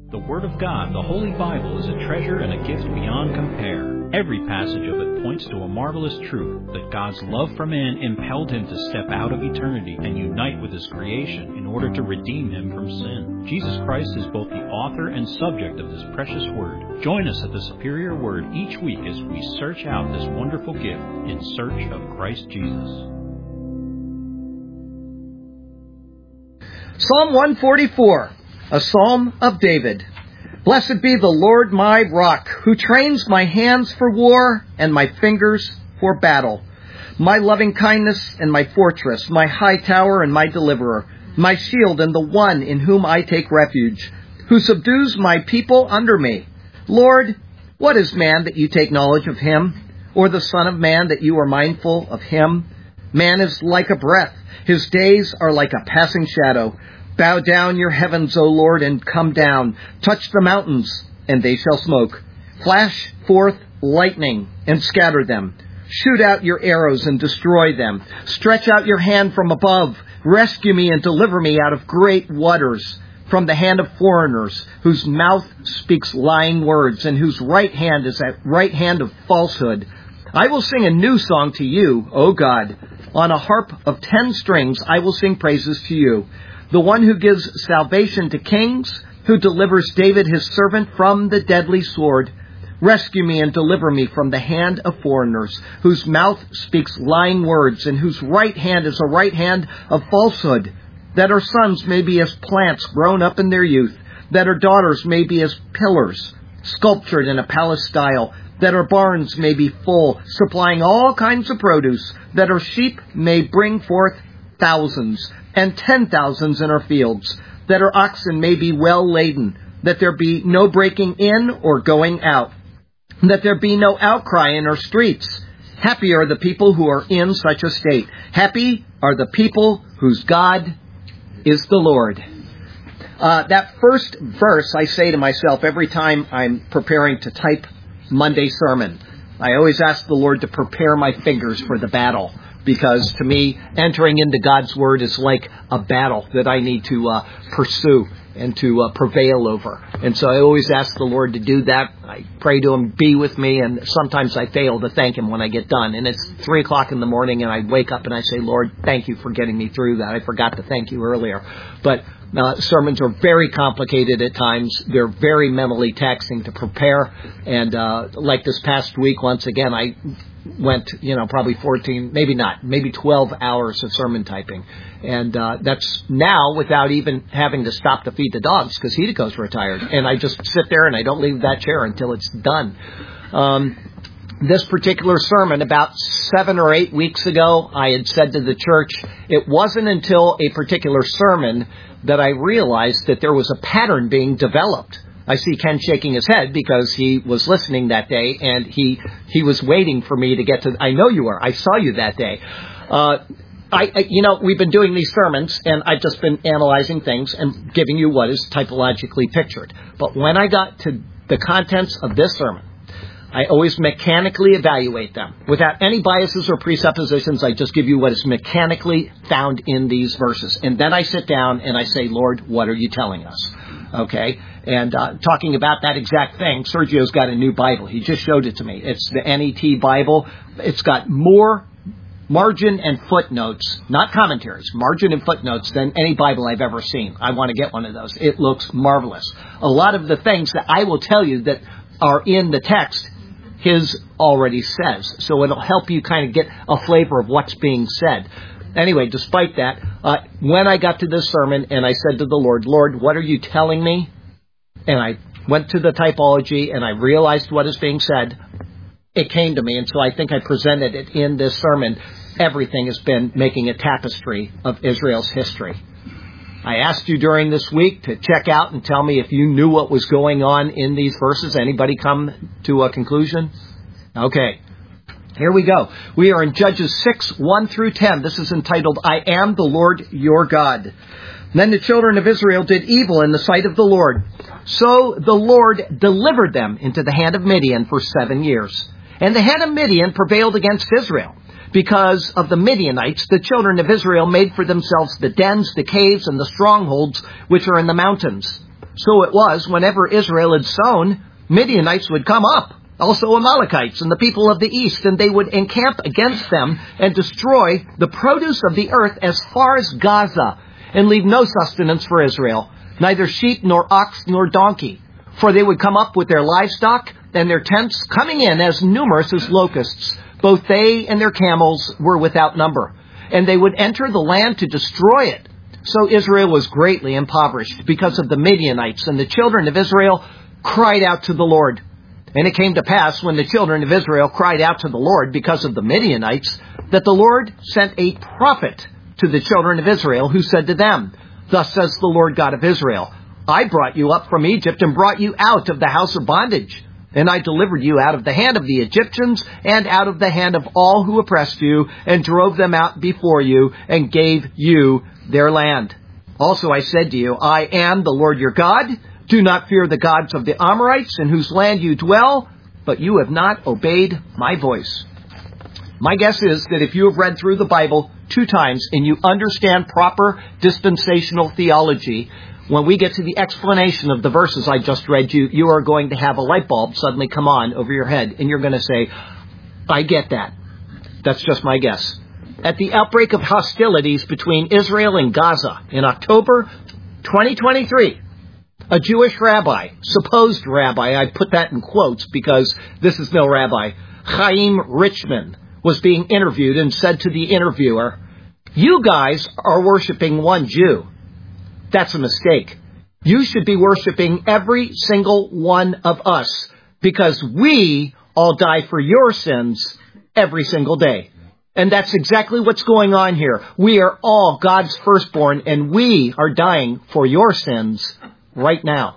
The Word of God, the Holy Bible, is a treasure and a gift beyond compare. Every passage of it points to a marvelous truth that God's love for man impelled him to step out of eternity and unite with his creation in order to redeem him from sin. Jesus Christ is both the author and subject of this precious Word. Join us at the Superior Word each week as we search out this wonderful gift in search of Christ Jesus. Psalm 144, a psalm of David. Blessed be the Lord my rock, who trains my hands for war and my fingers for battle. My loving kindness and my fortress, my high tower and my deliverer, my shield and the one in whom I take refuge, who subdues my people under me. Lord, what is man that you take knowledge of him, or the son of man that you are mindful of him? Man is like a breath. His days are like a passing shadow. Bow down your heavens, O Lord, and come down. Touch the mountains, and they shall smoke. Flash forth lightning, and scatter them. Shoot out your arrows, and destroy them. Stretch out your hand from above. Rescue me and deliver me out of great waters, from the hand of foreigners, whose mouth speaks lying words, and whose right hand is a right hand of falsehood. I will sing a new song to you, O God. On a harp of 10 strings I will sing praises to you. The one who gives salvation to kings, who delivers David his servant from the deadly sword. Rescue me and deliver me from the hand of foreigners, whose mouth speaks lying words, and whose right hand is a right hand of falsehood, that our sons may be as plants grown up in their youth, that our daughters may be as pillars, sculptured in a palace style, that our barns may be full, supplying all kinds of produce, that our sheep may bring forth thousands and 10,000s in our fields, that our oxen may be well laden, that there be no breaking in or going out, that there be no outcry in our streets. Happy are the people who are in such a state. Happy are the people whose God is the Lord. That first verse I say to myself every time I'm preparing to type Monday sermon. I always ask the Lord to prepare my fingers for the battle, because to me, entering into God's Word is like a battle that I need to pursue and to prevail over. And so I always ask the Lord to do that. I pray to Him, be with me, and sometimes I fail to thank Him when I get done. And it's 3 o'clock in the morning, and I wake up and I say, Lord, thank you for getting me through that. I forgot to thank you earlier. But sermons are very complicated at times. They're very mentally taxing to prepare. And like this past week, once again, I went, probably 14, maybe 12 hours of sermon typing. And that's now without even having to stop to feed the dogs, because Hidiko's retired. And I just sit there and I don't leave that chair until it's done. This particular sermon, about 7 or 8 weeks ago, I had said to the church, it wasn't until a particular sermon that I realized that there was a pattern being developed. I see Ken shaking his head because he was listening that day, and he was waiting for me to get to... I know you were. I saw you that day. We've been doing these sermons, and I've just been analyzing things and giving you what is typologically pictured. But when I got to the contents of this sermon, I always mechanically evaluate them. Without any biases or presuppositions, I just give you what is mechanically found in these verses. And then I sit down and I say, Lord, what are you telling us? Okay? And talking about that exact thing, Sergio's got a new Bible. He just showed it to me. It's the NET Bible. It's got more margin and footnotes, not commentaries, margin and footnotes than any Bible I've ever seen. I want to get one of those. It looks marvelous. A lot of the things that I will tell you that are in the text, his already says. So it'll help you kind of get a flavor of what's being said. Anyway, despite that, when I got to this sermon and I said to the Lord, Lord, what are you telling me? And I went to the typology and I realized what is being said. It came to me, and so I think I presented it in this sermon. Everything has been making a tapestry of Israel's history. I asked you during this week to check out and tell me if you knew what was going on in these verses. Anybody come to a conclusion? Okay. Here we go. We are in Judges 6, 1 through 10. This is entitled, I Am the Lord Your God. Then the children of Israel did evil in the sight of the Lord. So the Lord delivered them into the hand of Midian for 7 years. And the hand of Midian prevailed against Israel. Because of the Midianites, the children of Israel made for themselves the dens, the caves, and the strongholds which are in the mountains. So it was, whenever Israel had sown, Midianites would come up, also Amalekites and the people of the east, and they would encamp against them and destroy the produce of the earth as far as Gaza, and leave no sustenance for Israel, neither sheep nor ox nor donkey. For they would come up with their livestock and their tents, coming in as numerous as locusts. Both they and their camels were without number, and they would enter the land to destroy it. So Israel was greatly impoverished because of the Midianites, and the children of Israel cried out to the Lord. And it came to pass, when the children of Israel cried out to the Lord because of the Midianites, that the Lord sent a prophet to the children of Israel, who said to them, Thus says the Lord God of Israel, I brought you up from Egypt and brought you out of the house of bondage. And I delivered you out of the hand of the Egyptians and out of the hand of all who oppressed you, and drove them out before you, and gave you their land. Also I said to you, I am the Lord your God. Do not fear the gods of the Amorites, in whose land you dwell, but you have not obeyed my voice. My guess is that if you have read through the Bible 2 times and you understand proper dispensational theology, when we get to the explanation of the verses I just read you, you are going to have a light bulb suddenly come on over your head, and you're going to say, I get that. That's just my guess. At the outbreak of hostilities between Israel and Gaza in October 2023, a Jewish rabbi, supposed rabbi, I put that in quotes because this is no rabbi, Chaim Richman, was being interviewed and said to the interviewer, You guys are worshiping one Jew. That's a mistake. You should be worshiping every single one of us, because we all die for your sins every single day. And that's exactly what's going on here. We are all God's firstborn, and we are dying for your sins right now.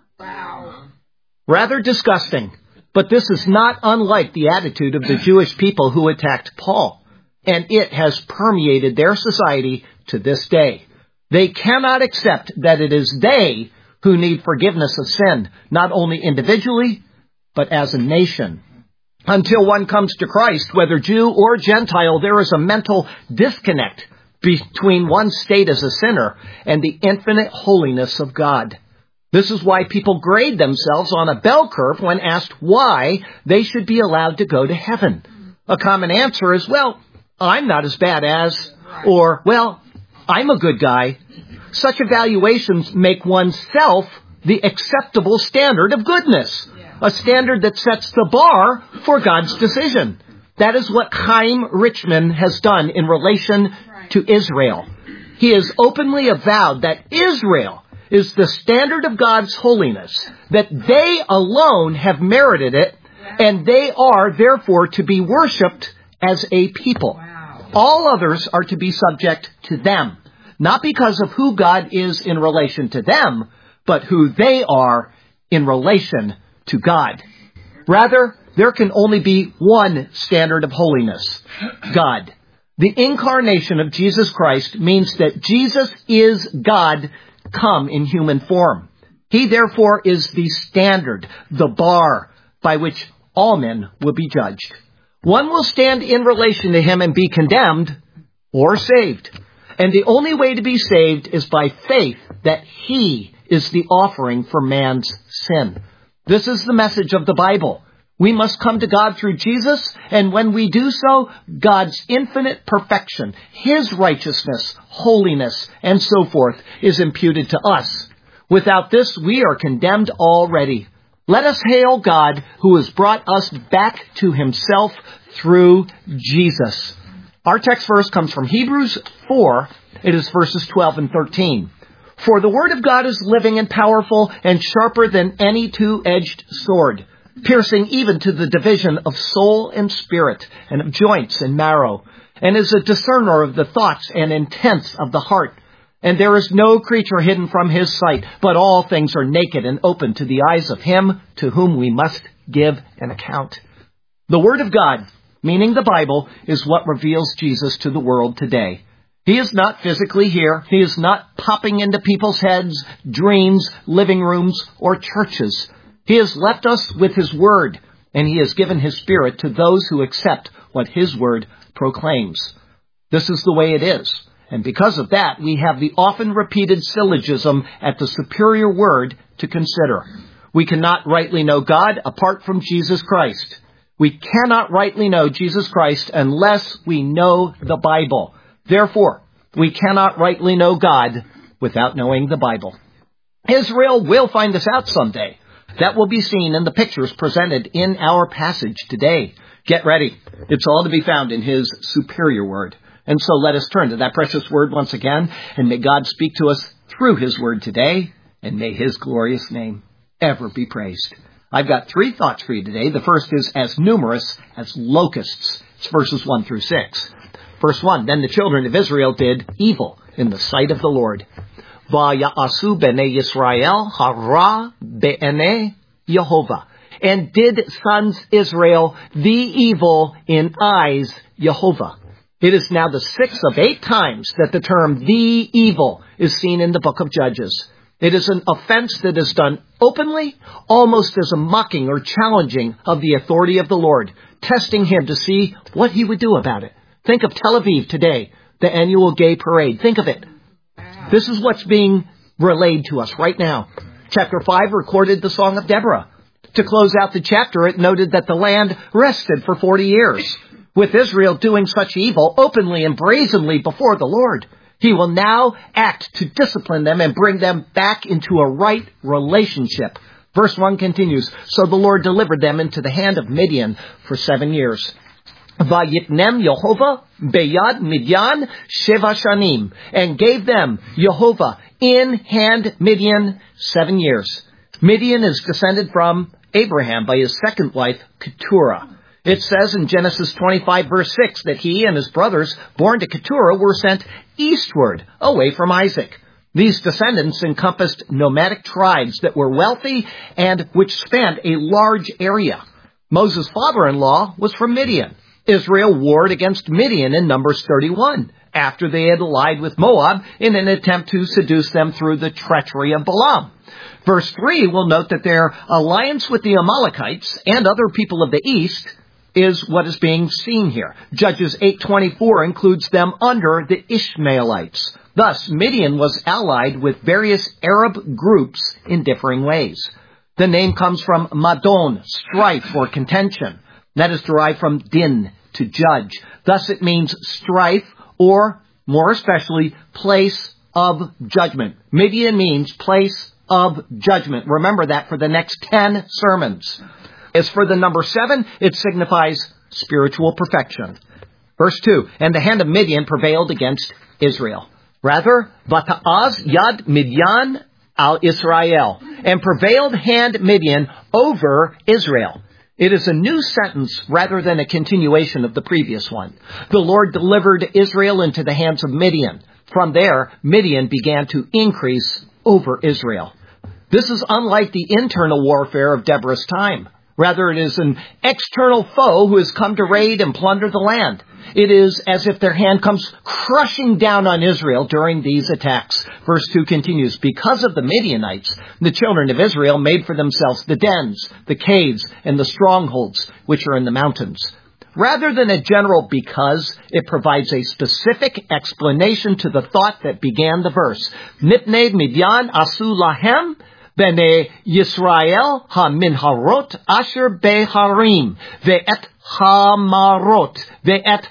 Wow. Rather disgusting. But this is not unlike the attitude of the Jewish people who attacked Paul. And it has permeated their society to this day. They cannot accept that it is they who need forgiveness of sin, not only individually, but as a nation. Until one comes to Christ, whether Jew or Gentile, there is a mental disconnect between one's state as a sinner and the infinite holiness of God. This is why people grade themselves on a bell curve when asked why they should be allowed to go to heaven. A common answer is, well, I'm not as bad as, or, well, I'm a good guy. Such evaluations make oneself the acceptable standard of goodness, a standard that sets the bar for God's decision. That is what Chaim Richman has done in relation to Israel. He has openly avowed that Israel is the standard of God's holiness, that they alone have merited it, and they are therefore to be worshipped as a people. All others are to be subject to them, not because of who God is in relation to them, but who they are in relation to God. Rather, there can only be one standard of holiness, God. The incarnation of Jesus Christ means that Jesus is God come in human form. He therefore is the standard, the bar by which all men will be judged. One will stand in relation to him and be condemned or saved. And the only way to be saved is by faith that he is the offering for man's sin. This is the message of the Bible. We must come to God through Jesus, and when we do so, God's infinite perfection, his righteousness, holiness, and so forth is imputed to us. Without this, we are condemned already. Let us hail God, who has brought us back to himself through Jesus. Our text verse comes from Hebrews 4. It is verses 12 and 13. For the word of God is living and powerful and sharper than any two-edged sword, piercing even to the division of soul and spirit, and of joints and marrow, and is a discerner of the thoughts and intents of the heart. And there is no creature hidden from his sight, but all things are naked and open to the eyes of him to whom we must give an account. The Word of God, meaning the Bible, is what reveals Jesus to the world today. He is not physically here. He is not popping into people's heads, dreams, living rooms, or churches. He has left us with his word, and he has given his Spirit to those who accept what his word proclaims. This is the way it is. And because of that, we have the often repeated syllogism at the superior word to consider. We cannot rightly know God apart from Jesus Christ. We cannot rightly know Jesus Christ unless we know the Bible. Therefore, we cannot rightly know God without knowing the Bible. Israel will find this out someday. That will be seen in the pictures presented in our passage today. Get ready. It's all to be found in His superior word. And so let us turn to that precious word once again, and may God speak to us through His word today, and may His glorious name ever be praised. I've got 3 thoughts for you today. The first is as numerous as locusts. It's verses 1 through 6. Verse 1, then the children of Israel did evil in the sight of the Lord. Va'ya'asu b'nei Yisrael hara be'enei Yehovah. And did sons Israel the evil in eyes Yehovah. It is now the 6th of 8 times that the term the evil is seen in the book of Judges. It is an offense that is done openly, almost as a mocking or challenging of the authority of the Lord, testing Him to see what He would do about it. Think of Tel Aviv today, the annual gay parade. Think of it. This is what's being relayed to us right now. Chapter 5 recorded the Song of Deborah. To close out the chapter, it noted that the land rested for 40 years. With Israel doing such evil openly and brazenly before the Lord, He will now act to discipline them and bring them back into a right relationship. Verse 1 continues, so the Lord delivered them into the hand of Midian for 7 years. Vayitnem Yehovah beyad Midian sheva shanim, and gave them Yehovah in hand Midian 7 years. Midian is descended from Abraham by his second wife, Keturah. It says in Genesis 25 verse 6 that he and his brothers born to Keturah were sent eastward away from Isaac. These descendants encompassed nomadic tribes that were wealthy and which spanned a large area. Moses' father-in-law was from Midian. Israel warred against Midian in Numbers 31 after they had allied with Moab in an attempt to seduce them through the treachery of Balaam. Verse 3 will note that their alliance with the Amalekites and other people of the east is what is being seen here. Judges 8:24 includes them under the Ishmaelites. Thus, Midian was allied with various Arab groups in differing ways. The name comes from Madon, strife or contention. That is derived from din, to judge. Thus it means strife or, more especially, place of judgment. Midian means place of judgment. Remember that for the next 10 sermons. As for the number 7, it signifies spiritual perfection. Verse 2, and the hand of Midian prevailed against Israel. Rather, Vata'az yad Midian al Israel, and prevailed hand Midian over Israel. It is a new sentence rather than a continuation of the previous one. The Lord delivered Israel into the hands of Midian. From there, Midian began to increase over Israel. This is unlike the internal warfare of Deborah's time. Rather, it is an external foe who has come to raid and plunder the land. It is as if their hand comes crushing down on Israel during these attacks. Verse 2 continues, because of the Midianites, the children of Israel made for themselves the dens, the caves, and the strongholds, which are in the mountains. Rather than a general because, it provides a specific explanation to the thought that began the verse. Mipnei Midian asu lahem b'nei Yisrael ha-minharot asher beharim ve'et ha-marot ve'et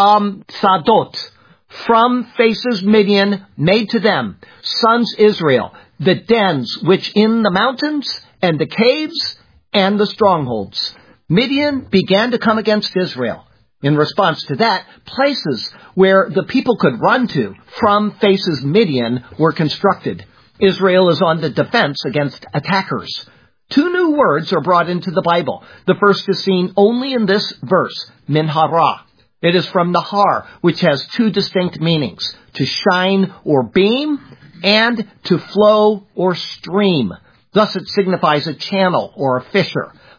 ha-sadot. From faces Midian made to them, sons Israel, the dens which in the mountains and the caves and the strongholds. Midian began to come against Israel. In response to that, places where the people could run to from faces Midian were constructed. Israel is on the defense against attackers. 2 new words are brought into the Bible. The first is seen only in this verse, minharah. It is from nahar, which has 2 distinct meanings, to shine or beam, and to flow or stream. Thus it signifies a channel or a fissure.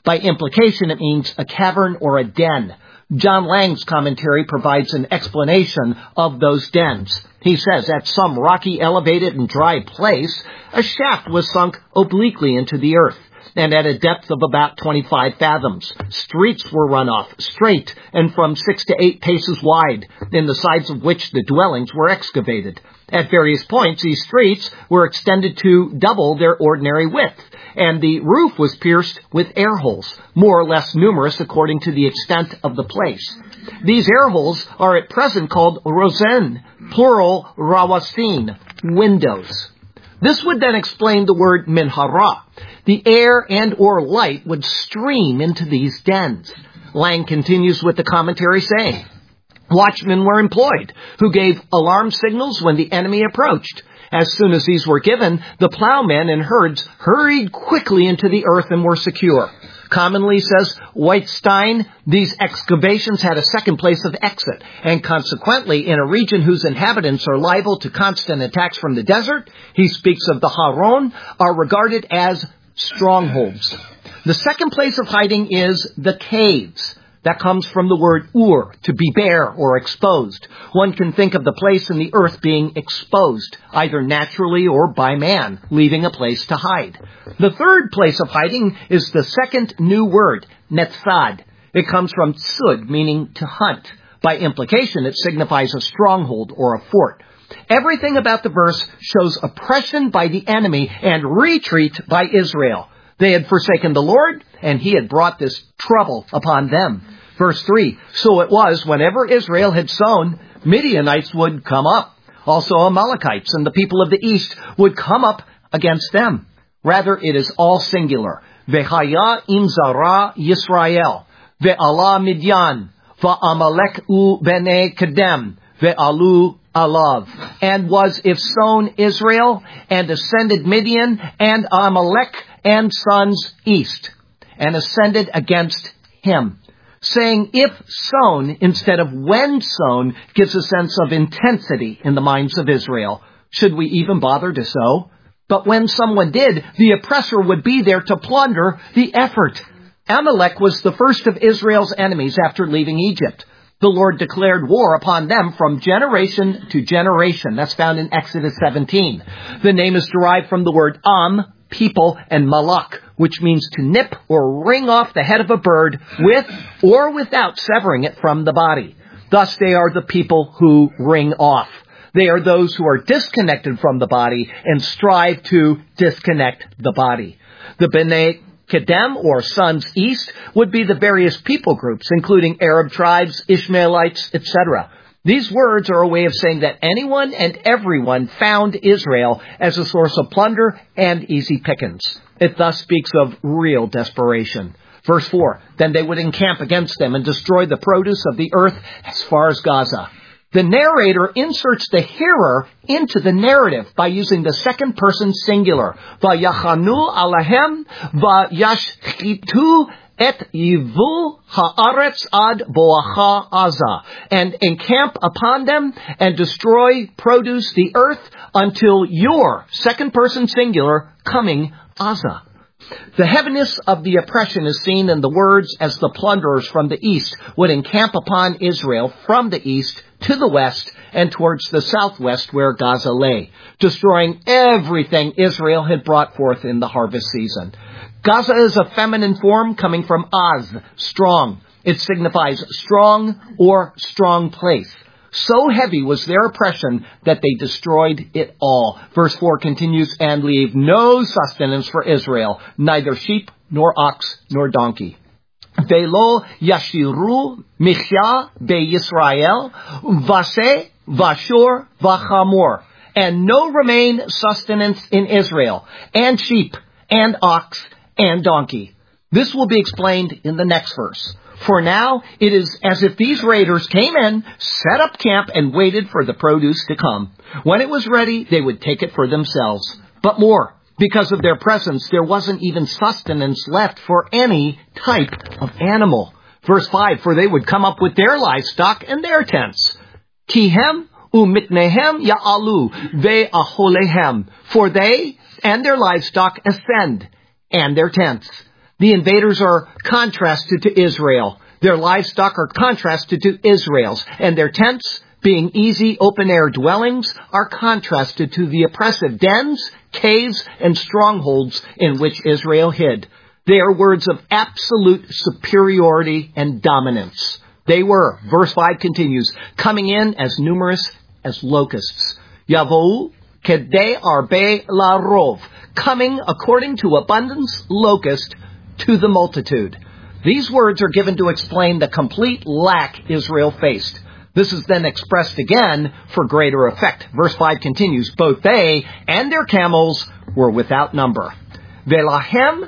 By implication, it means a cavern or a den. John Lang's commentary provides an explanation of those dens. He says, at some rocky, elevated, and dry place, a shaft was sunk obliquely into the earth, and at a depth of about 25 fathoms. Streets were run off, straight, and from 6 to 8 paces wide, in the sides of which the dwellings were excavated. At various points, these streets were extended to double their ordinary width, and the roof was pierced with air holes, more or less numerous according to the extent of the place. These air holes are at present called rosen, plural rawasin, windows. This would then explain the word minhara. The air and or light would stream into these dens. Lang continues with the commentary saying, watchmen were employed, who gave alarm signals when the enemy approached. As soon as these were given, the plowmen and herds hurried quickly into the earth and were secure. Commonly, says Weitstein, these excavations had a second place of exit, and consequently, in a region whose inhabitants are liable to constant attacks from the desert, he speaks of the Haron, are regarded as strongholds. The second place of hiding is the caves. That comes from the word ur, to be bare or exposed. One can think of the place in the earth being exposed, either naturally or by man, leaving a place to hide. The third place of hiding is the second new word, netzad. It comes from tsud, meaning to hunt. By implication, it signifies a stronghold or a fort. Everything about the verse shows oppression by the enemy and retreat by Israel. They had forsaken the Lord, and he had brought this trouble upon them. Verse 3, so it was, whenever Israel had sown, Midianites would come up. Also Amalekites and the people of the east would come up against them. Rather, it is all singular. Vehaya im zara Yisrael. Ve'ala Midian. Va'amalek u bene kedem. Ve'alu alav. And was if sown Israel, and ascended Midian, and Amalek, and sons east, and ascended against him. Saying if sown instead of when sown gives a sense of intensity in the minds of Israel. Should we even bother to sow? But when someone did, the oppressor would be there to plunder the effort. Amalek was the first of Israel's enemies after leaving Egypt. The Lord declared war upon them from generation to generation. That's found in Exodus 17. The name is derived from the word people, and malak, which means to nip or wring off the head of a bird with or without severing it from the body. Thus they are the people who wring off. They are those who are disconnected from the body and strive to disconnect the body. The Bnei Kedem, or sons east, would be the various people groups, including Arab tribes, Ishmaelites, etc. These words are a way of saying that anyone and everyone found Israel as a source of plunder and easy pickings. It thus speaks of real desperation. Verse 4, then they would encamp against them and destroy the produce of the earth as far as Gaza. The narrator inserts the hearer into the narrative by using the second person singular. Vayachanu alahem vayashchitu et yivu haaretz ad boacha aza, and encamp upon them and destroy produce the earth until your second person singular coming Aza. The heaviness of the oppression is seen in the words as the plunderers from the east would encamp upon Israel from the east to the west and towards the southwest where Gaza lay, destroying everything Israel had brought forth in the harvest season. Gaza is a feminine form coming from Az, strong. It signifies strong or strong place. So heavy was their oppression that they destroyed it all. Verse 4 continues, and leave no sustenance for Israel, neither sheep, nor ox, nor donkey. Velo yashiru michya be-Yisrael, vase, vashur, vachamor. And no remain sustenance in Israel, and sheep, and ox, and donkey. This will be explained in the next verse. For now, it is as if these raiders came in, set up camp, and waited for the produce to come. When it was ready, they would take it for themselves. But more, because of their presence, there wasn't even sustenance left for any type of animal. Verse 5, for they would come up with their livestock and their tents. Kihem umitnehem ya'alu ve'aholehem. For they and their livestock ascend, and their tents. The invaders are contrasted to Israel. Their livestock are contrasted to Israel's, and their tents, being easy open-air dwellings, are contrasted to the oppressive dens, caves, and strongholds in which Israel hid. They are words of absolute superiority and dominance. They were, verse 5 continues, coming in as numerous as locusts. Yavou kedei arbe la rov, coming according to abundance, locust, to the multitude. These words are given to explain the complete lack Israel faced. This is then expressed again for greater effect. Verse 5 continues, both they and their camels were without number. Velahem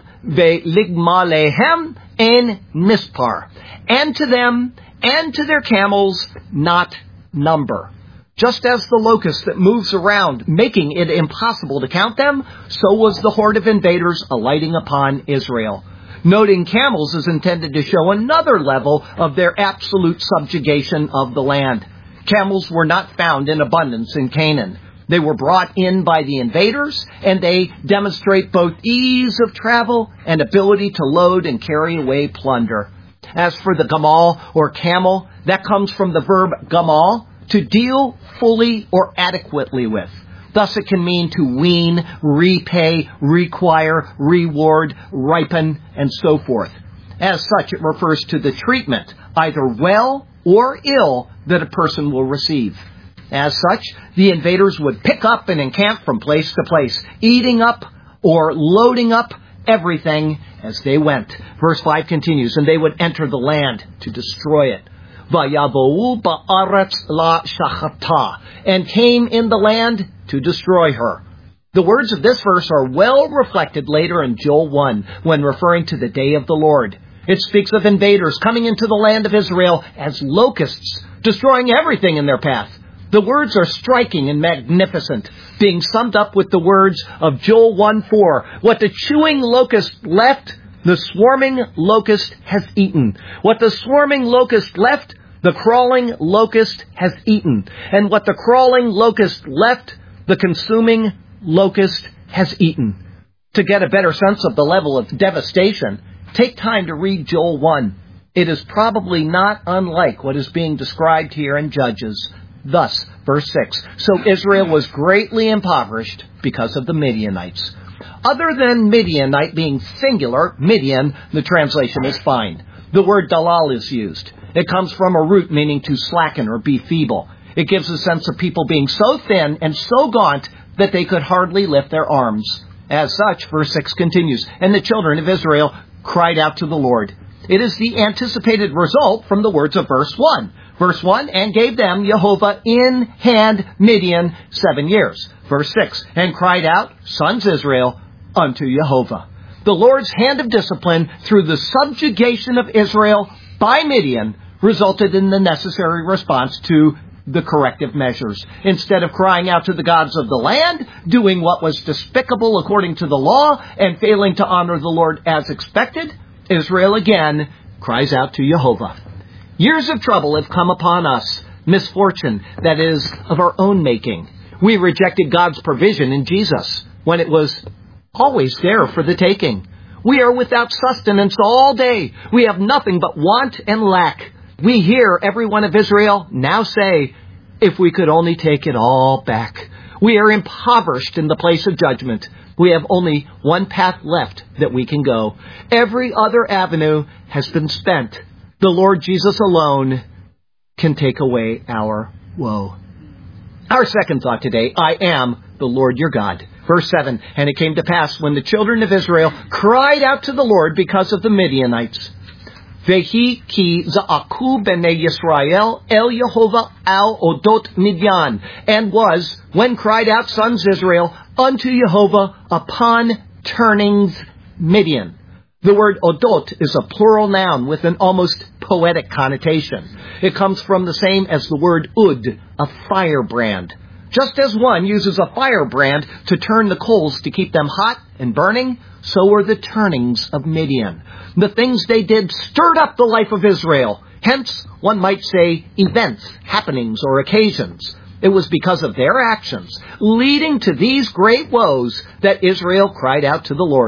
veligmalehem en mispar. And to them and to their camels not number. Just as the locust that moves around, making it impossible to count them, so was the horde of invaders alighting upon Israel. Noting camels is intended to show another level of their absolute subjugation of the land. Camels were not found in abundance in Canaan. They were brought in by the invaders, and they demonstrate both ease of travel and ability to load and carry away plunder. As for the gamal or camel, that comes from the verb gamal, to deal fully or adequately with. Thus it can mean to wean, repay, require, reward, ripen, and so forth. As such, it refers to the treatment, either well or ill, that a person will receive. As such, the invaders would pick up and encamp from place to place, eating up or loading up everything as they went. Verse 5 continues, and they would enter the land to destroy it. Vayavou ba'aretz la shachata, and came in the land to destroy her. The words of this verse are well reflected later in Joel 1, when referring to the day of the Lord. It speaks of invaders coming into the land of Israel as locusts, destroying everything in their path. The words are striking and magnificent, being summed up with the words of Joel 1:4. What the chewing locust left, the swarming locust has eaten. What the swarming locust left, the crawling locust has eaten. And what the crawling locust left, the consuming locust has eaten. To get a better sense of the level of devastation, take time to read Joel 1. It is probably not unlike what is being described here in Judges. Thus, verse 6, so Israel was greatly impoverished because of the Midianites. Other than Midianite being singular, Midian, the translation is fine. The word dalal is used. It comes from a root meaning to slacken or be feeble. It gives a sense of people being so thin and so gaunt that they could hardly lift their arms. As such, verse 6 continues, and the children of Israel cried out to the Lord. It is the anticipated result from the words of verse 1. Verse 1, and gave them Jehovah in hand Midian 7 years. Verse 6, and cried out, sons Israel, unto Jehovah. The Lord's hand of discipline through the subjugation of Israel by Midian resulted in the necessary response to the corrective measures. Instead of crying out to the gods of the land, doing what was despicable according to the law, and failing to honor the Lord as expected, Israel again cries out to Jehovah. Years of trouble have come upon us, misfortune that is of our own making. We rejected God's provision in Jesus when it was always there for the taking. We are without sustenance all day. We have nothing but want and lack. We hear every one of Israel now say, if we could only take it all back. We are impoverished in the place of judgment. We have only one path left that we can go. Every other avenue has been spent. The Lord Jesus alone can take away our woe. Our second thought today, I am the Lord your God. Verse 7, and it came to pass when the children of Israel cried out to the Lord because of the Midianites. Vehi ki za'aku b'nei Yisrael el Yehovah al odot Midian. And was, when cried out sons Israel, unto Jehovah upon turnings Midian. The word odot is a plural noun with an almost poetic connotation. It comes from the same as the word ud, a firebrand. Just as one uses a firebrand to turn the coals to keep them hot and burning, so were the turnings of Midian. The things they did stirred up the life of Israel. Hence, one might say, events, happenings, or occasions. It was because of their actions, leading to these great woes, that Israel cried out to the Lord.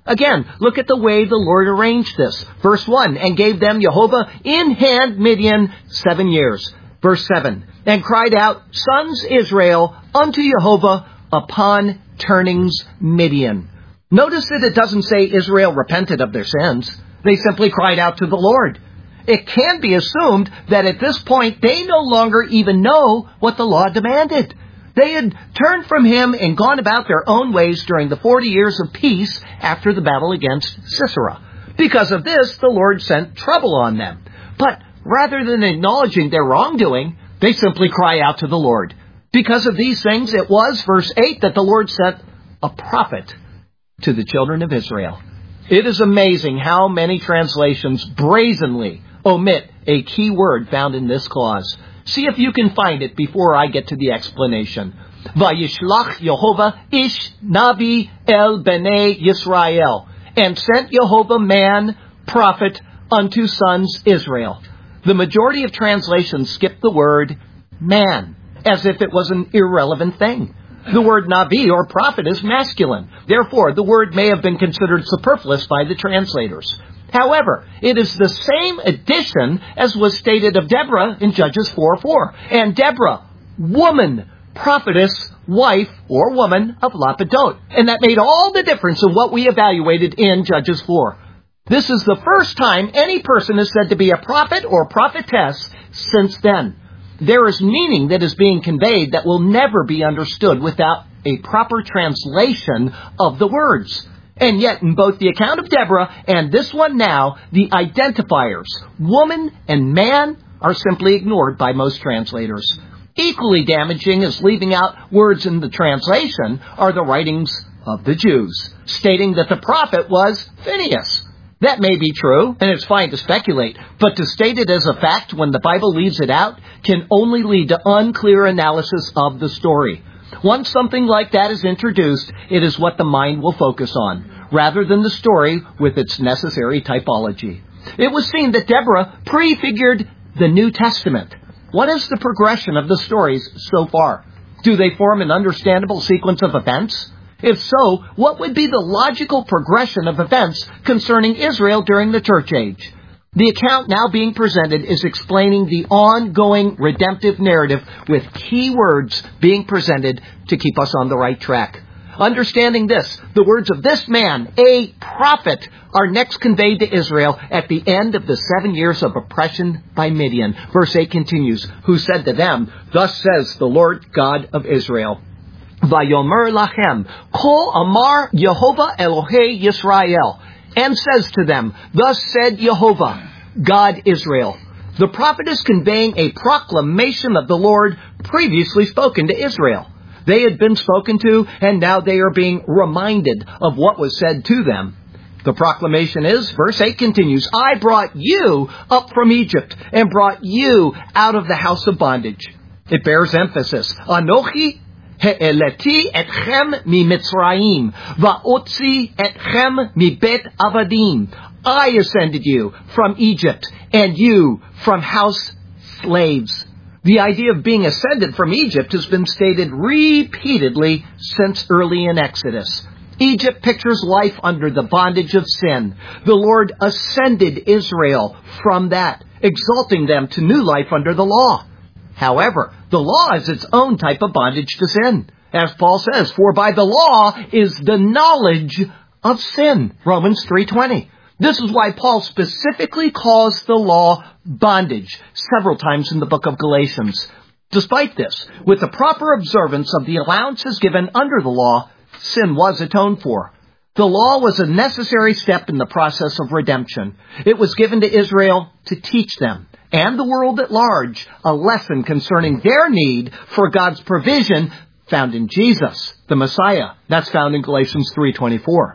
Again, look at the way the Lord arranged this. Verse 1, and gave them Jehovah in hand Midian 7 years. Verse 7, and cried out, sons Israel, unto Jehovah upon turnings Midian. Notice that it doesn't say Israel repented of their sins. They simply cried out to the Lord. It can be assumed that at this point they no longer even know what the law demanded. They had turned from him and gone about their own ways during the 40 years of peace after the battle against Sisera. Because of this, the Lord sent trouble on them. But rather than acknowledging their wrongdoing, they simply cry out to the Lord. Because of these things, it was, verse 8, that the Lord sent a prophet to the children of Israel. It is amazing how many translations brazenly omit a key word found in this clause. See if you can find it before I get to the explanation. Vayishlach Yehovah ish navi el bnei Yisrael, and sent Jehovah man, prophet, unto sons Israel. The majority of translations skip the word man, as if it was an irrelevant thing. The word navi, or prophet, is masculine. Therefore, the word may have been considered superfluous by the translators. However, it is the same addition as was stated of Deborah in Judges 4:4. And Deborah, woman, prophetess, wife, or woman of Lapidot. And that made all the difference in what we evaluated in Judges 4. This is the first time any person is said to be a prophet or prophetess since then. There is meaning that is being conveyed that will never be understood without a proper translation of the words. And yet, in both the account of Deborah and this one now, the identifiers, woman and man, are simply ignored by most translators. Equally damaging as leaving out words in the translation are the writings of the Jews, stating that the prophet was Phinehas. That may be true, and it's fine to speculate, but to state it as a fact when the Bible leaves it out can only lead to unclear analysis of the story. Once something like that is introduced, it is what the mind will focus on, rather than the story with its necessary typology. It was seen that Deborah prefigured the New Testament. What is the progression of the stories so far? Do they form an understandable sequence of events? If so, what would be the logical progression of events concerning Israel during the church age? The account now being presented is explaining the ongoing redemptive narrative with key words being presented to keep us on the right track. Understanding this, the words of this man, a prophet, are next conveyed to Israel at the end of the 7 years of oppression by Midian. Verse 8 continues, who said to them, thus says the Lord God of Israel, Vayomer lachem, kol amar Yehovah Elohei Yisrael, and says to them, thus said Jehovah, God Israel. The prophet is conveying a proclamation of the Lord previously spoken to Israel. They had been spoken to, and now they are being reminded of what was said to them. The proclamation is, verse 8 continues, I brought you up from Egypt, and brought you out of the house of bondage. It bears emphasis. Anochi He'eleti etchem mi-Mitzrayim, va'otzi etchem mi-Bet avadim. I ascended you from Egypt, and you from house slaves. The idea of being ascended from Egypt has been stated repeatedly since early in Exodus. Egypt pictures life under the bondage of sin. The Lord ascended Israel from that, exalting them to new life under the law. However, the law is its own type of bondage to sin. As Paul says, for by the law is the knowledge of sin. Romans 3:20. This is why Paul specifically calls the law bondage several times in the book of Galatians. Despite this, with the proper observance of the allowances given under the law, sin was atoned for. The law was a necessary step in the process of redemption. It was given to Israel to teach them, and the world at large, a lesson concerning their need for God's provision found in Jesus, the Messiah. That's found in Galatians 3:24.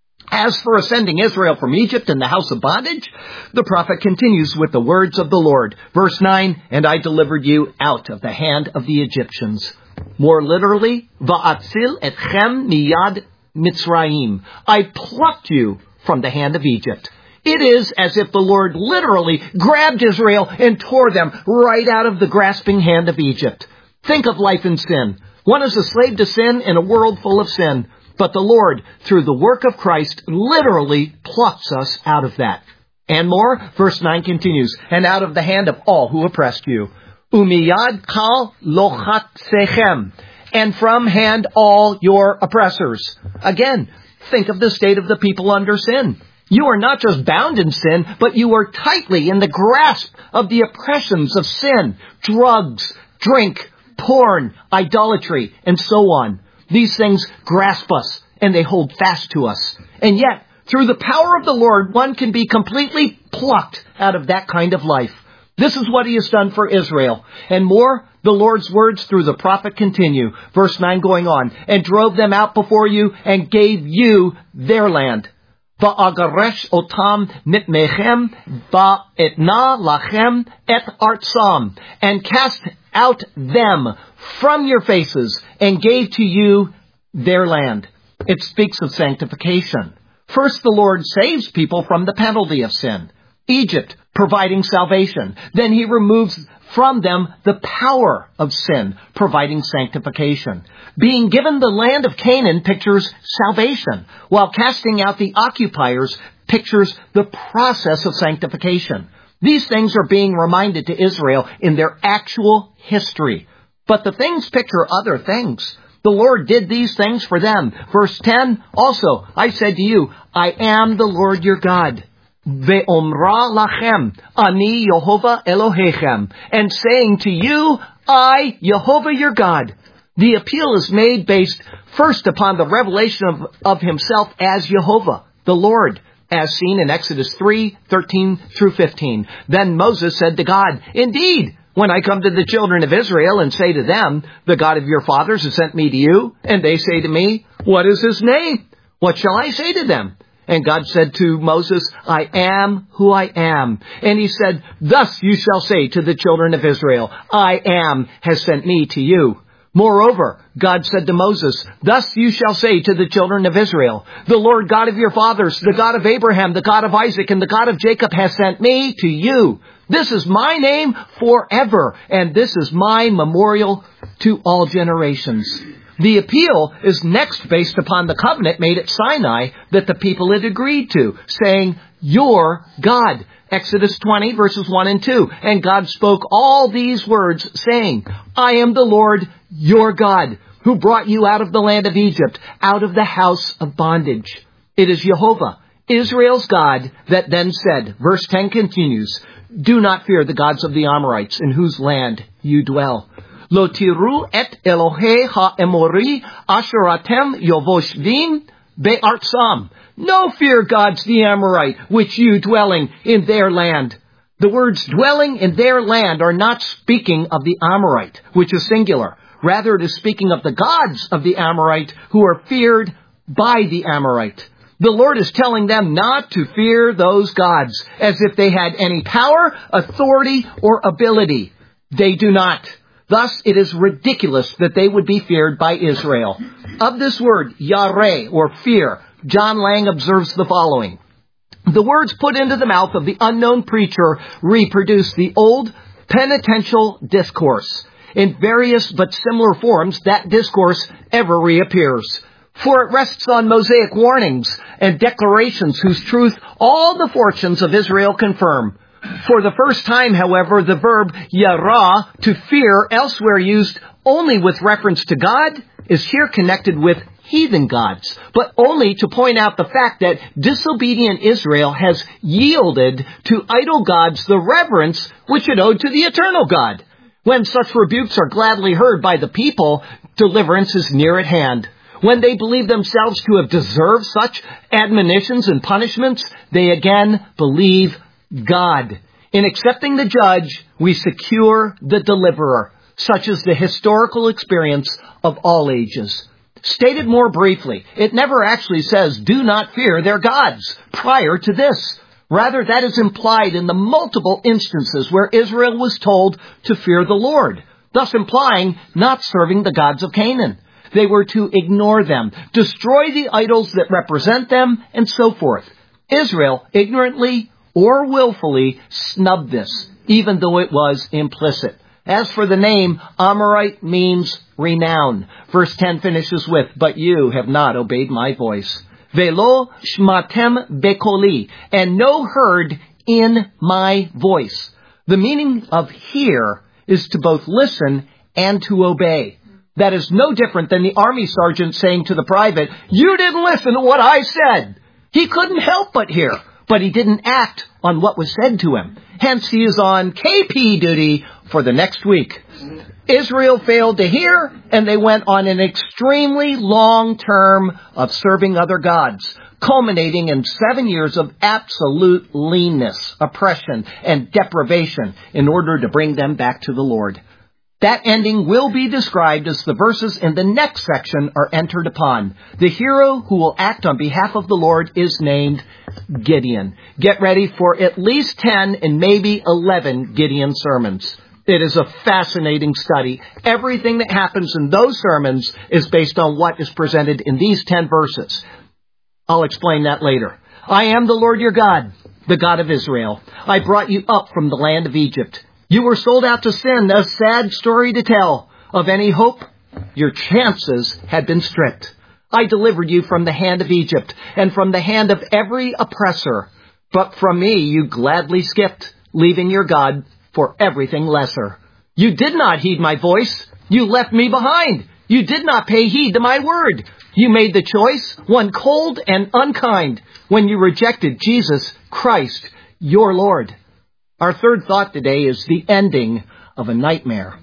As for ascending Israel from Egypt in the house of bondage, the prophet continues with the words of the Lord. Verse 9, and I delivered you out of the hand of the Egyptians. More literally, Va'atzil etchem miyad Mitzrayim. I plucked you from the hand of Egypt. It is as if the Lord literally grabbed Israel and tore them right out of the grasping hand of Egypt. Think of life in sin. One is a slave to sin in a world full of sin. But the Lord, through the work of Christ, literally plucks us out of that. And more, verse 9 continues, and out of the hand of all who oppressed you. Umiyad kal lochatsechem, and from hand all your oppressors. Again, think of the state of the people under sin. You are not just bound in sin, but you are tightly in the grasp of the oppressions of sin, drugs, drink, porn, idolatry, and so on. These things grasp us, and they hold fast to us. And yet, through the power of the Lord, one can be completely plucked out of that kind of life. This is what He has done for Israel. And more, the Lord's words through the prophet continue. Verse 9 going on, and drove them out before you and gave you their land. Va'agaresh otam mitmechem va'etna lachem et artsam, and cast out them from your faces and gave to you their land. It speaks of sanctification. First, the Lord saves people from the penalty of sin. Egypt, providing salvation. Then He removes from them the power of sin, providing sanctification. Being given the land of Canaan pictures salvation, while casting out the occupiers pictures the process of sanctification. These things are being reminded to Israel in their actual history. But the things picture other things. The Lord did these things for them. Verse 10, also, I said to you, I am the Lord your God. Ve'omra lachem, ani Yehovah Elohechem, and saying to you, I, Yehovah your God. The appeal is made based first upon the revelation of Himself as Yehovah, the Lord, as seen in Exodus 3:13 through 15. Then Moses said to God, indeed, when I come to the children of Israel and say to them, the God of your fathers has sent me to you, and they say to me, what is His name? What shall I say to them? And God said to Moses, I am who I am. And He said, thus you shall say to the children of Israel, I am has sent me to you. Moreover, God said to Moses, thus you shall say to the children of Israel, the Lord God of your fathers, the God of Abraham, the God of Isaac, and the God of Jacob has sent me to you. This is my name forever, and this is my memorial to all generations. The appeal is next based upon the covenant made at Sinai that the people had agreed to, saying, your God. Exodus 20, verses 1 and 2. And God spoke all these words, saying, I am the Lord your God, who brought you out of the land of Egypt, out of the house of bondage. It is Jehovah, Israel's God, that then said, verse 10 continues, do not fear the gods of the Amorites, in whose land you dwell. Lo tiru et Elohei ha'emori asheratem yovoshvim be'artsam. No fear gods the Amorite, which you dwelling in their land. The words dwelling in their land are not speaking of the Amorite, which is singular. Rather, it is speaking of the gods of the Amorite who are feared by the Amorite. The Lord is telling them not to fear those gods as if they had any power, authority, or ability. They do not. Thus, it is ridiculous that they would be feared by Israel. Of this word, yareh, or fear, John Lang observes the following. The words put into the mouth of the unknown preacher reproduce the old penitential discourse. In various but similar forms, that discourse ever reappears. For it rests on Mosaic warnings and declarations whose truth all the fortunes of Israel confirm. For the first time, however, the verb yara, to fear, elsewhere used only with reference to God, is here connected with heathen gods, but only to point out the fact that disobedient Israel has yielded to idol gods the reverence which it owed to the eternal God. When such rebukes are gladly heard by the people, deliverance is near at hand. When they believe themselves to have deserved such admonitions and punishments, they again believe God. In accepting the judge, we secure the deliverer, such is the historical experience of all ages. Stated more briefly, it never actually says, do not fear their gods, prior to this. Rather, that is implied in the multiple instances where Israel was told to fear the Lord, thus implying not serving the gods of Canaan. They were to ignore them, destroy the idols that represent them, and so forth. Israel, ignorantly or willfully, snubbed this, even though it was implicit. As for the name, Amorite means renown. Verse 10 finishes with, but you have not obeyed my voice. Velo shmatem bekoli, and no heard in my voice. The meaning of hear is to both listen and to obey. That is no different than the army sergeant saying to the private, you didn't listen to what I said. He couldn't help but hear, but he didn't act on what was said to him. Hence, he is on KP duty for the next week. Israel failed to hear, and they went on an extremely long term of serving other gods, culminating in 7 years of absolute leanness, oppression, and deprivation in order to bring them back to the Lord. That ending will be described as the verses in the next section are entered upon. The hero who will act on behalf of the Lord is named Gideon. Get ready for at least 10 and maybe 11 Gideon sermons. It is a fascinating study. Everything that happens in those sermons is based on what is presented in these 10 verses. I'll explain that later. I am the Lord your God, the God of Israel. I brought you up from the land of Egypt. You were sold out to sin, a sad story to tell. Of any hope, your chances had been stripped. I delivered you from the hand of Egypt and from the hand of every oppressor. But from me you gladly skipped, leaving your God for everything lesser. You did not heed my voice. You left me behind. You did not pay heed to my word. You made the choice, one cold and unkind, when you rejected Jesus Christ, your Lord. Our third thought today is the ending of a nightmare.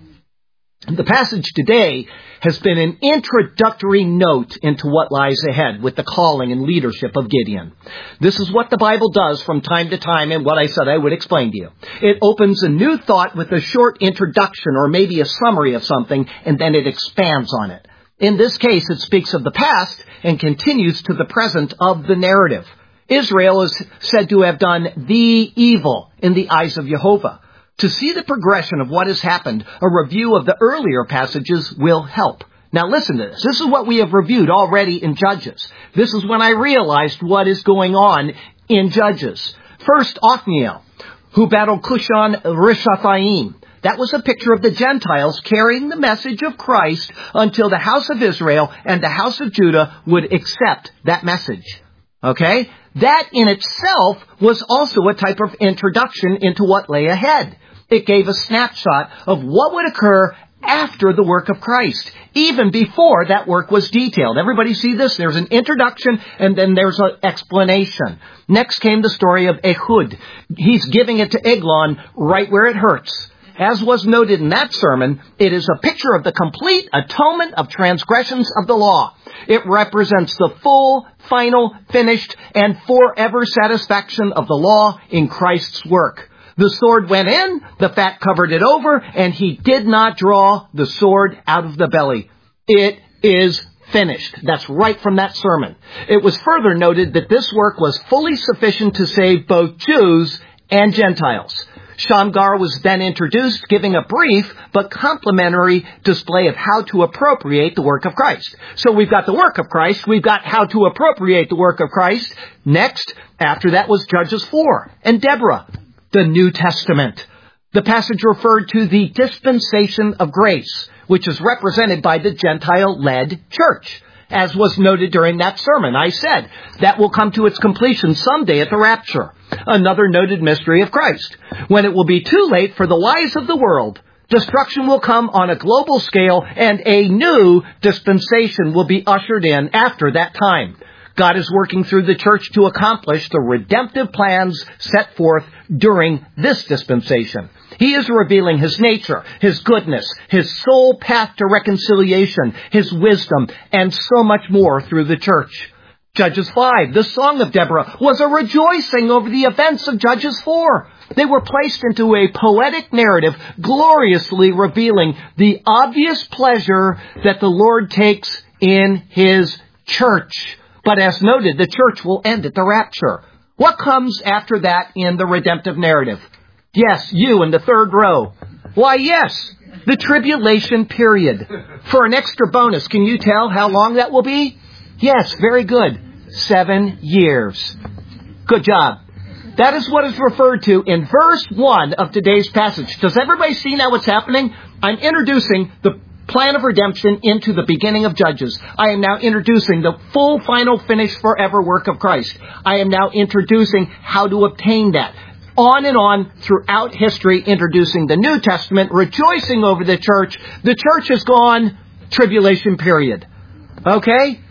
The passage today has been an introductory note into what lies ahead with the calling and leadership of Gideon. This is what the Bible does from time to time, and what I said I would explain to you. It opens a new thought with a short introduction or maybe a summary of something, and then it expands on it. In this case, it speaks of the past and continues to the present of the narrative. Israel is said to have done the evil in the eyes of Jehovah. To see the progression of what has happened, a review of the earlier passages will help. Now listen to this. This is what we have reviewed already in Judges. This is when I realized what is going on in Judges. First, Othniel, who battled Cushan Rishathaim. That was a picture of the Gentiles carrying the message of Christ until the house of Israel and the house of Judah would accept that message. Okay? That in itself was also a type of introduction into what lay ahead. It gave a snapshot of what would occur after the work of Christ, even before that work was detailed. Everybody see this? There's an introduction and then there's an explanation. Next came the story of Ehud. He's giving it to Eglon right where it hurts. As was noted in that sermon, it is a picture of the complete atonement of transgressions of the law. It represents the full, final, finished, and forever satisfaction of the law in Christ's work. The sword went in, the fat covered it over, and he did not draw the sword out of the belly. It is finished. That's right from that sermon. It was further noted that this work was fully sufficient to save both Jews and Gentiles. Shamgar was then introduced, giving a brief but complimentary display of how to appropriate the work of Christ. So we've got the work of Christ, we've got how to appropriate the work of Christ. Next, after that was Judges 4 and Deborah, the New Testament. The passage referred to the dispensation of grace, which is represented by the Gentile-led church. As was noted during that sermon, I said that will come to its completion someday at the rapture. Another noted mystery of Christ. When it will be too late for the wise of the world, destruction will come on a global scale and a new dispensation will be ushered in after that time. God is working through the church to accomplish the redemptive plans set forth during this dispensation. He is revealing His nature, His goodness, His sole path to reconciliation, His wisdom, and so much more through the church. Judges 5, the Song of Deborah, was a rejoicing over the events of Judges 4. They were placed into a poetic narrative, gloriously revealing the obvious pleasure that the Lord takes in His church. But as noted, the church will end at the rapture. What comes after that in the redemptive narrative? Yes, you in the third row. Why, yes, the tribulation period. For an extra bonus, can you tell how long that will be? Yes, very good. 7 years. Good job. That is what is referred to in verse 1 of today's passage. Does everybody see now what's happening? I'm introducing the plan of redemption into the beginning of Judges. I am now introducing the full, final, finished, forever work of Christ. I am now introducing how to obtain that. On and on throughout history, introducing the New Testament, rejoicing over the church. The church is gone, tribulation period. Okay?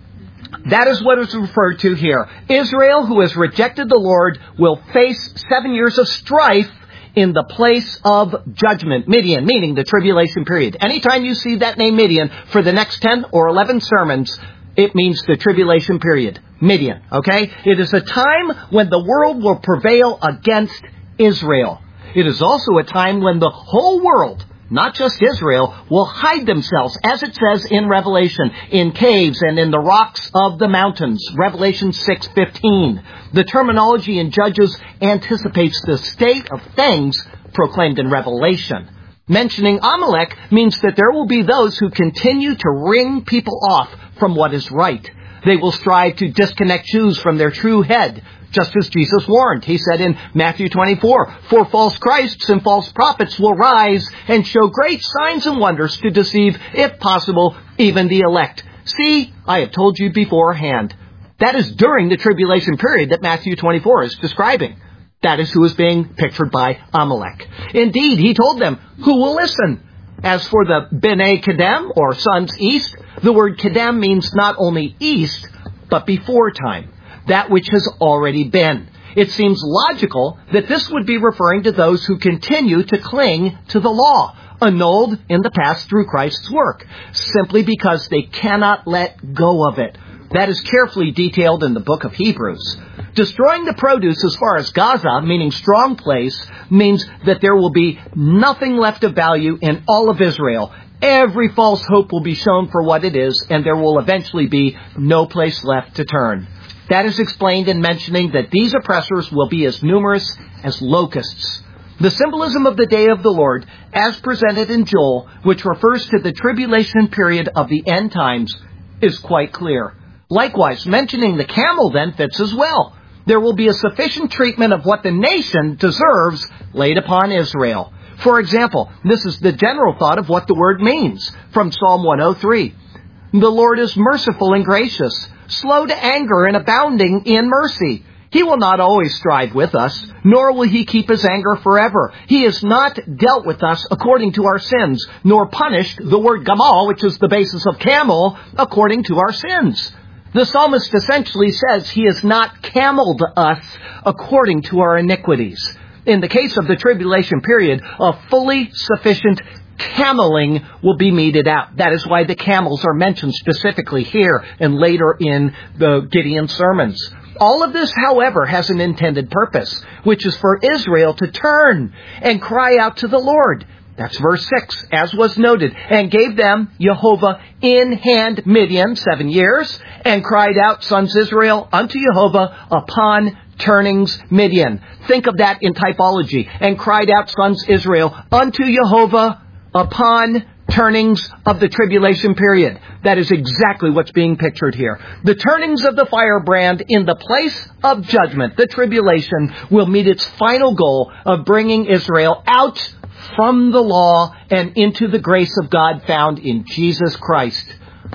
That is what is referred to here. Israel, who has rejected the Lord, will face 7 years of strife in the place of judgment. Midian, meaning the tribulation period. Anytime you see that name Midian for the next 10 or 11 sermons, it means the tribulation period. Midian, okay? It is a time when the world will prevail against Israel. It is also a time when the whole world, not just Israel, will hide themselves, as it says in Revelation, in caves and in the rocks of the mountains. Revelation 6:15. The terminology in Judges anticipates the state of things proclaimed in Revelation. Mentioning Amalek means that there will be those who continue to wring people off from what is right. They will strive to disconnect Jews from their true head, just as Jesus warned. He said in Matthew 24, "For false Christs and false prophets will rise and show great signs and wonders to deceive, if possible, even the elect. See, I have told you beforehand." That is during the tribulation period that Matthew 24 is describing. That is who is being pictured by Amalek. Indeed, he told them, who will listen? As for the B'nai Kedem, or sons east, the word Kedem means not only east, but before time. That which has already been. It seems logical that this would be referring to those who continue to cling to the law, annulled in the past through Christ's work, simply because they cannot let go of it. That is carefully detailed in the book of Hebrews. Destroying the produce as far as Gaza, meaning strong place, means that there will be nothing left of value in all of Israel. Every false hope will be shown for what it is, and there will eventually be no place left to turn. That is explained in mentioning that these oppressors will be as numerous as locusts. The symbolism of the day of the Lord, as presented in Joel, which refers to the tribulation period of the end times, is quite clear. Likewise, mentioning the camel then fits as well. There will be a sufficient treatment of what the nation deserves laid upon Israel. For example, this is the general thought of what the word means from Psalm 103. The Lord is merciful and gracious, slow to anger and abounding in mercy. He will not always strive with us, nor will he keep his anger forever. He has not dealt with us according to our sins, nor punished, the word gamal, which is the basis of camel, according to our sins. The psalmist essentially says he has not cameled us according to our iniquities. In the case of the tribulation period, a fully sufficient cameling will be meted out. That is why the camels are mentioned specifically here and later in the Gideon sermons. All of this, however, has an intended purpose, which is for Israel to turn and cry out to the Lord. That's verse 6, as was noted, and gave them Jehovah in hand Midian 7 years, and cried out, sons Israel, unto Jehovah upon turnings Midian. Think of that in typology. And cried out, sons Israel, unto Jehovah upon turnings of the tribulation period. That is exactly what's being pictured here. The turnings of the firebrand in the place of judgment, the tribulation, will meet its final goal of bringing Israel out from the law and into the grace of God found in Jesus Christ.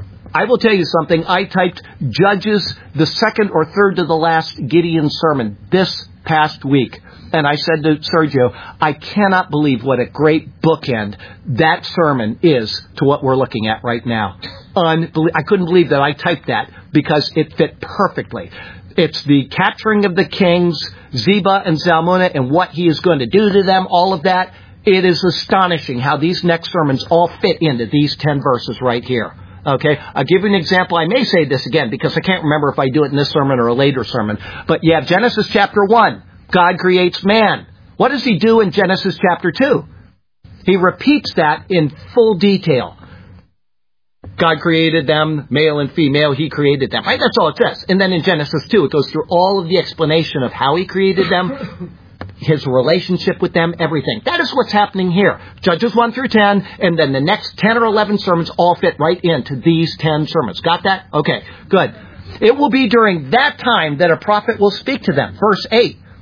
I will tell you something. I typed Judges, the second or third to the last Gideon sermon this past week. And I said to Sergio, I cannot believe what a great bookend that sermon is to what we're looking at right now. I couldn't believe that I typed that because it fit perfectly. It's the capturing of the kings, Zebah and Zalmunna, and what he is going to do to them, all of that. It is astonishing how these next sermons all fit into these 10 verses right here. Okay, I'll give you an example. I may say this again because I can't remember if I do it in this sermon or a later sermon. But you have Genesis chapter 1. God creates man. What does he do in Genesis chapter 2? He repeats that in full detail. God created them, male and female, he created them. Right? That's all it says. And then in Genesis 2, it goes through all of the explanation of how he created them, his relationship with them, everything. That is what's happening here. Judges 1 through 10, and then the next 10 or 11 sermons all fit right into these 10 sermons. Got that? Okay, good. It will be during that time that a prophet will speak to them. Verse 8.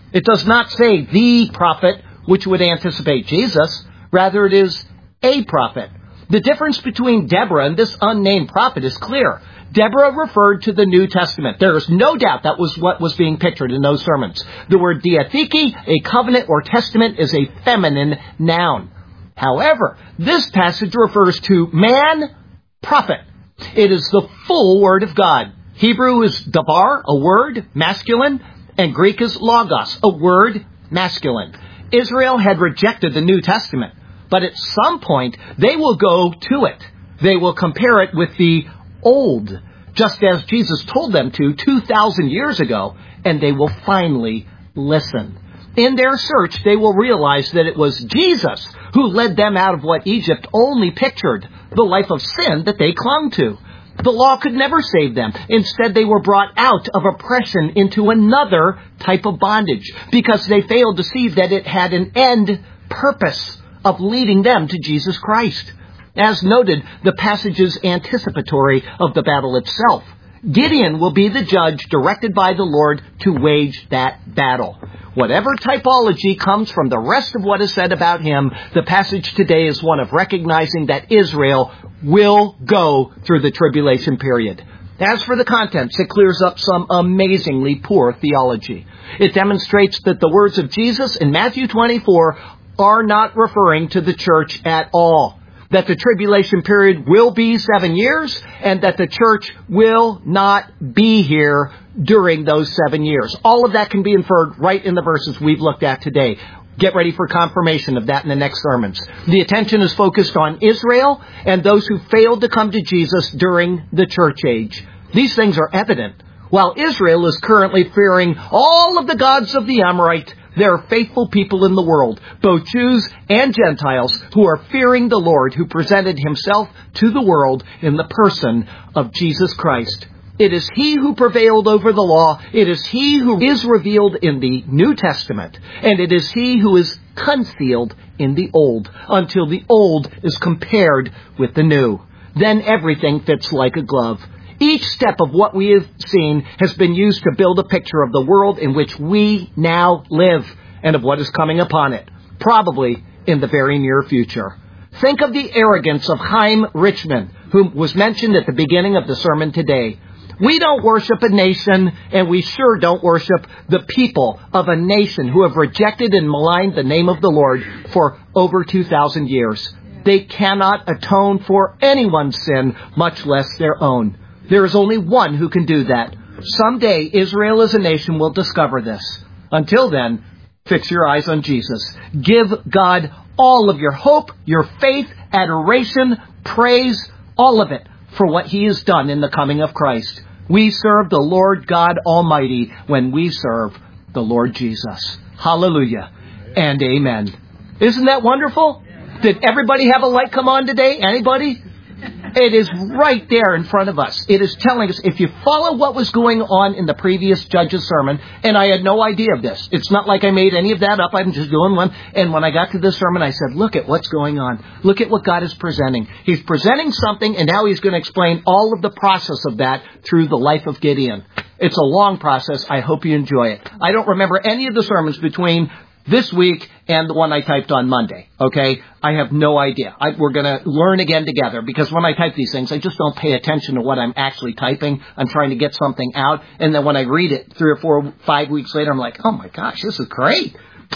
It does not say the prophet, which would anticipate Jesus. Rather, it is a prophet. The difference between Deborah and this unnamed prophet is clear. Deborah referred to the New Testament. There is no doubt that was what was being pictured in those sermons. The word diatheke, a covenant or testament, is a feminine noun. However, this passage refers to man, prophet. It is the full Word of God. Hebrew is dabar, a word, masculine, and Greek is logos, a word, masculine. Israel had rejected the New Testament, but at some point they will go to it. They will compare it with the Old, just as Jesus told them to 2,000 years ago, and they will finally listen. In their search, they will realize that it was Jesus who led them out of what Egypt only pictured, the life of sin that they clung to. The law could never save them. Instead, they were brought out of oppression into another type of bondage because they failed to see that it had an end purpose of leading them to Jesus Christ. As noted, the passage is anticipatory of the battle itself. Gideon will be the judge directed by the Lord to wage that battle. Whatever typology comes from the rest of what is said about him, the passage today is one of recognizing that Israel will go through the tribulation period. As for the contents, it clears up some amazingly poor theology. It demonstrates that the words of Jesus in Matthew 24 are not referring to the church at all. That the tribulation period will be 7 years, and that the church will not be here during those 7 years. All of that can be inferred right in the verses we've looked at today. Get ready for confirmation of that in the next sermons. The attention is focused on Israel and those who failed to come to Jesus during the church age. These things are evident. While Israel is currently fearing all of the gods of the Amorite, there are faithful people in the world, both Jews and Gentiles, who are fearing the Lord who presented himself to the world in the person of Jesus Christ. It is he who prevailed over the law. It is he who is revealed in the New Testament. And it is he who is concealed in the Old, until the Old is compared with the New. Then everything fits like a glove. Each step of what we have seen has been used to build a picture of the world in which we now live and of what is coming upon it, probably in the very near future. Think of the arrogance of Chaim Richman, who was mentioned at the beginning of the sermon today. We don't worship a nation, and we sure don't worship the people of a nation who have rejected and maligned the name of the Lord for over 2,000 years. They cannot atone for anyone's sin, much less their own. There is only one who can do that. Someday, Israel as a nation will discover this. Until then, fix your eyes on Jesus. Give God all of your hope, your faith, adoration, praise, all of it for what he has done in the coming of Christ. We serve the Lord God Almighty when we serve the Lord Jesus. Hallelujah and amen. Isn't that wonderful? Did everybody have a light come on today? Anybody? It is right there in front of us. It is telling us, if you follow what was going on in the previous Judges sermon, and I had no idea of this. It's not like I made any of that up. I'm just doing one. And when I got to this sermon, I said, look at what's going on. Look at what God is presenting. He's presenting something, and now he's going to explain all of the process of that through the life of Gideon. It's a long process. I hope you enjoy it. I don't remember any of the sermons between this week and the one I typed on Monday, okay? I have no idea. We're going to learn again together, because when I type these things, I just don't pay attention to what I'm actually typing. I'm trying to get something out, and then when I read it 3 or 4, 5 weeks later, I'm like, oh my gosh, this is great.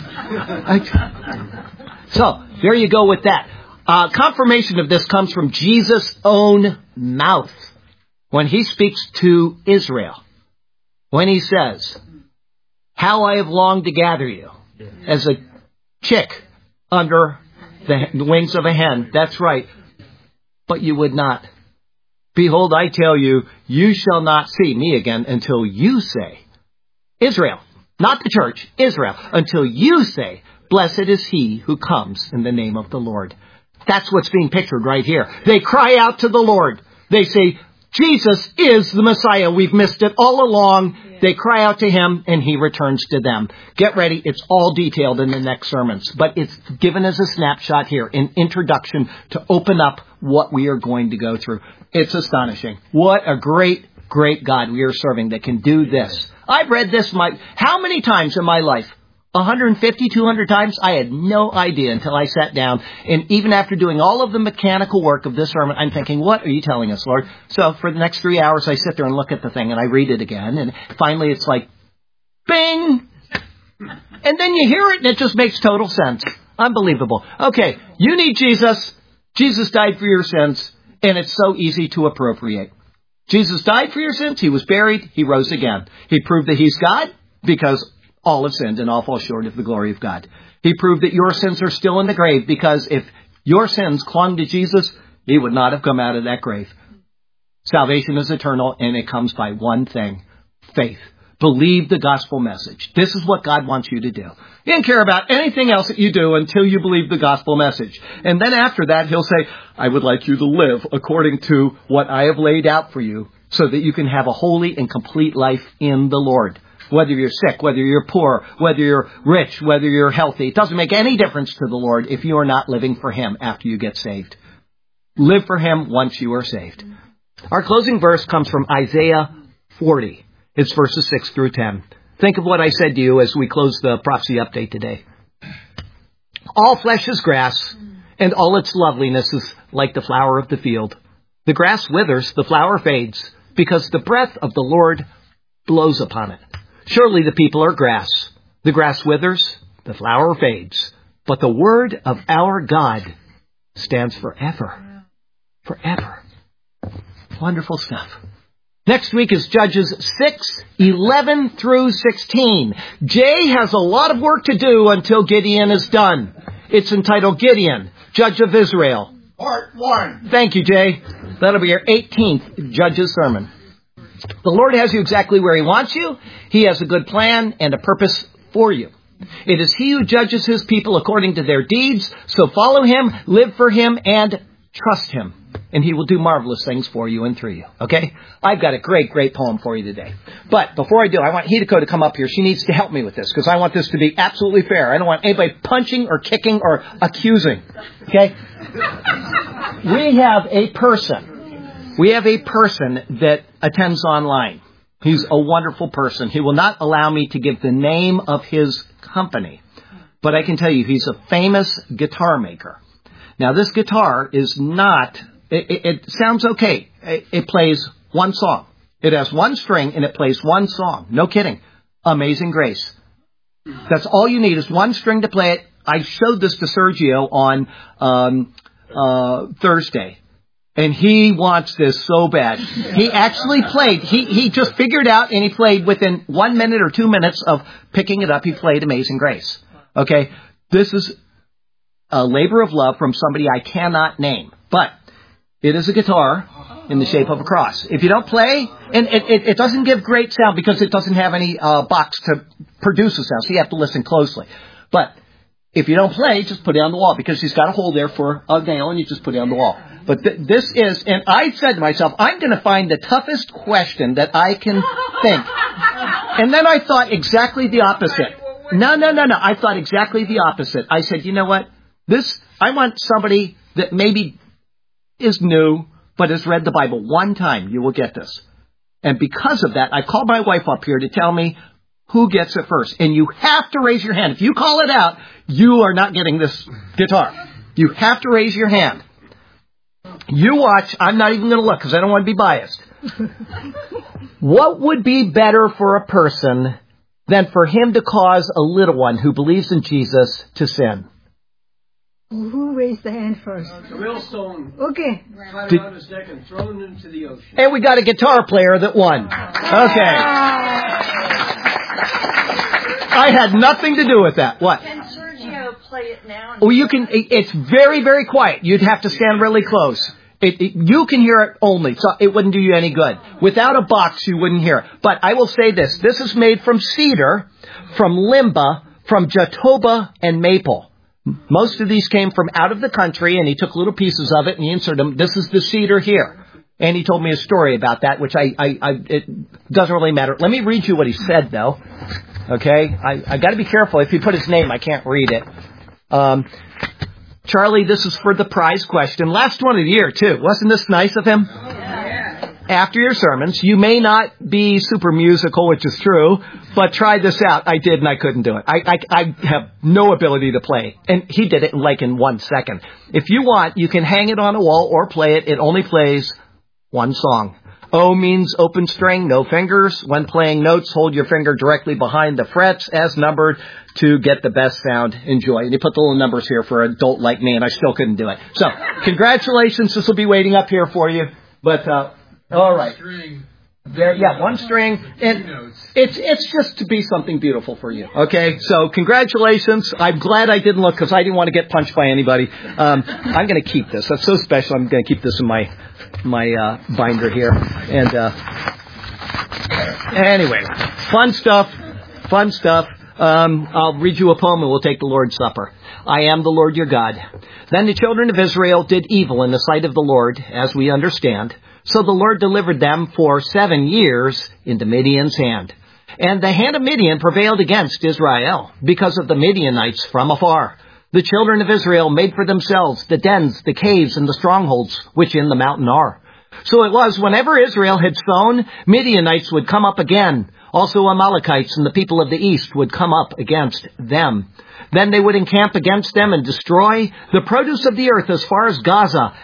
So, there you go with that. Confirmation of this comes from Jesus' own mouth when he speaks to Israel. When he says, how I have longed to gather you as a chick under the wings of a hen. That's right. But you would not. Behold, I tell you, you shall not see me again until you say, Israel, not the church, Israel, until you say, blessed is he who comes in the name of the Lord. That's what's being pictured right here. They cry out to the Lord. They say, Jesus is the Messiah. We've missed it all along. They cry out to him, and he returns to them. Get ready. It's all detailed in the next sermons. But it's given as a snapshot here, an introduction to open up what we are going to go through. It's astonishing. What a great, great God we are serving that can do this. I've read this how many times in my life? 150, 200 times? I had no idea until I sat down. And even after doing all of the mechanical work of this sermon, I'm thinking, what are you telling us, Lord? So for the next 3 hours, I sit there and look at the thing and I read it again. And finally it's like, bing! And then you hear it and it just makes total sense. Unbelievable. Okay, you need Jesus. Jesus died for your sins. And it's so easy to appropriate. Jesus died for your sins. He was buried. He rose again. He proved that he's God because all have sinned and all fall short of the glory of God. He proved that your sins are still in the grave because if your sins clung to Jesus, he would not have come out of that grave. Salvation is eternal and it comes by one thing, faith. Believe the gospel message. This is what God wants you to do. He doesn't care about anything else that you do until you believe the gospel message. And then after that, he'll say, I would like you to live according to what I have laid out for you so that you can have a holy and complete life in the Lord. Whether you're sick, whether you're poor, whether you're rich, whether you're healthy. It doesn't make any difference to the Lord if you are not living for him after you get saved. Live for him once you are saved. Our closing verse comes from Isaiah 40. It's verses 6 through 10. Think of what I said to you as we close the prophecy update today. All flesh is grass, and all its loveliness is like the flower of the field. The grass withers, the flower fades, because the breath of the Lord blows upon it. Surely the people are grass. The grass withers, the flower fades, but the word of our God stands forever. Forever. Wonderful stuff. Next week is Judges 6:11 through 16. Jay has a lot of work to do until Gideon is done. It's entitled Gideon, Judge of Israel. Part 1. Thank you, Jay. That'll be your 18th Judges sermon. The Lord has you exactly where he wants you. He has a good plan and a purpose for you. It is he who judges his people according to their deeds. So follow him, live for him, and trust him. And he will do marvelous things for you and through you. Okay? I've got a great poem for you today. But before I do, I want Hideko to come up here. She needs to help me with this because I want this to be absolutely fair. I don't want anybody punching or kicking or accusing. Okay? We have a person that attends online. He's a wonderful person. He will not allow me to give the name of his company. But I can tell you he's a famous guitar maker. Now, this guitar is not... It sounds okay. It plays one song. It has one string and it plays one song. No kidding. Amazing Grace. That's all you need is one string to play it. I showed this to Sergio on Thursday. And he wants this so bad. He actually played. He just figured out and he played within 1 minute or 2 minutes of picking it up. He played Amazing Grace. Okay. This is a labor of love from somebody I cannot name. But it is a guitar in the shape of a cross. If you don't play, and it doesn't give great sound because it doesn't have any box to produce a sound, so you have to listen closely. But if you don't play, just put it on the wall because he's got a hole there for a nail and you just put it on the wall. But this is, and I said to myself, I'm going to find the toughest question that I can think. And then I thought exactly the opposite. No. I thought exactly the opposite. I said, you know what? I want somebody that maybe is new, but has read the Bible one time. You will get this. And because of that, I called my wife up here to tell me who gets it first. And you have to raise your hand. If you call it out, you are not getting this guitar. You have to raise your hand. You watch. I'm not even going to look because I don't want to be biased. What would be better for a person than for him to cause a little one who believes in Jesus to sin? Who raised the hand first? A millstone. Okay. Cut around his neck and thrown into the ocean. And we got a guitar player that won. Okay. I had nothing to do with that. What? Can Sergio play it now? Well, you can. It's very, very quiet. You'd have to stand really close. You can hear it only, so it wouldn't do you any good. Without a box, you wouldn't hear it. But I will say this. This is made from cedar, from limba, from jatoba, and maple. Most of these came from out of the country, and he took little pieces of it and he inserted them. This is the cedar here. And he told me a story about that, which it doesn't really matter. Let me read you what he said, though. Okay? I got to be careful. If you put his name, I can't read it. Charlie, this is for the prize question. Last one of the year, too. Wasn't this nice of him? Yeah. after your sermons. You may not be super musical, which is true, but try this out. I did, and I couldn't do it. I have no ability to play. And he did it in 1 second. If you want, you can hang it on a wall or play it. It only plays one song. O means open string, no fingers. When playing notes, hold your finger directly behind the frets as numbered to get the best sound. Enjoy. And you put the little numbers here for an adult like me, and I still couldn't do it. So, congratulations. This will be waiting up here for you. But, all right. There, yeah, one string. And it's just to be something beautiful for you. Okay? So, congratulations. I'm glad I didn't look because I didn't want to get punched by anybody. I'm going to keep this. That's so special. I'm going to keep this in my binder here. And anyway, fun stuff. I'll read you a poem and we'll take the Lord's Supper. I am the Lord your God. Then the children of Israel did evil in the sight of the Lord, as we understand. So the Lord delivered them for 7 years into Midian's hand. And the hand of Midian prevailed against Israel because of the Midianites from afar. The children of Israel made for themselves the dens, the caves, and the strongholds which in the mountain are. So it was, whenever Israel had sown, Midianites would come up again. Also Amalekites and the people of the east would come up against them. Then they would encamp against them and destroy the produce of the earth as far as Gaza,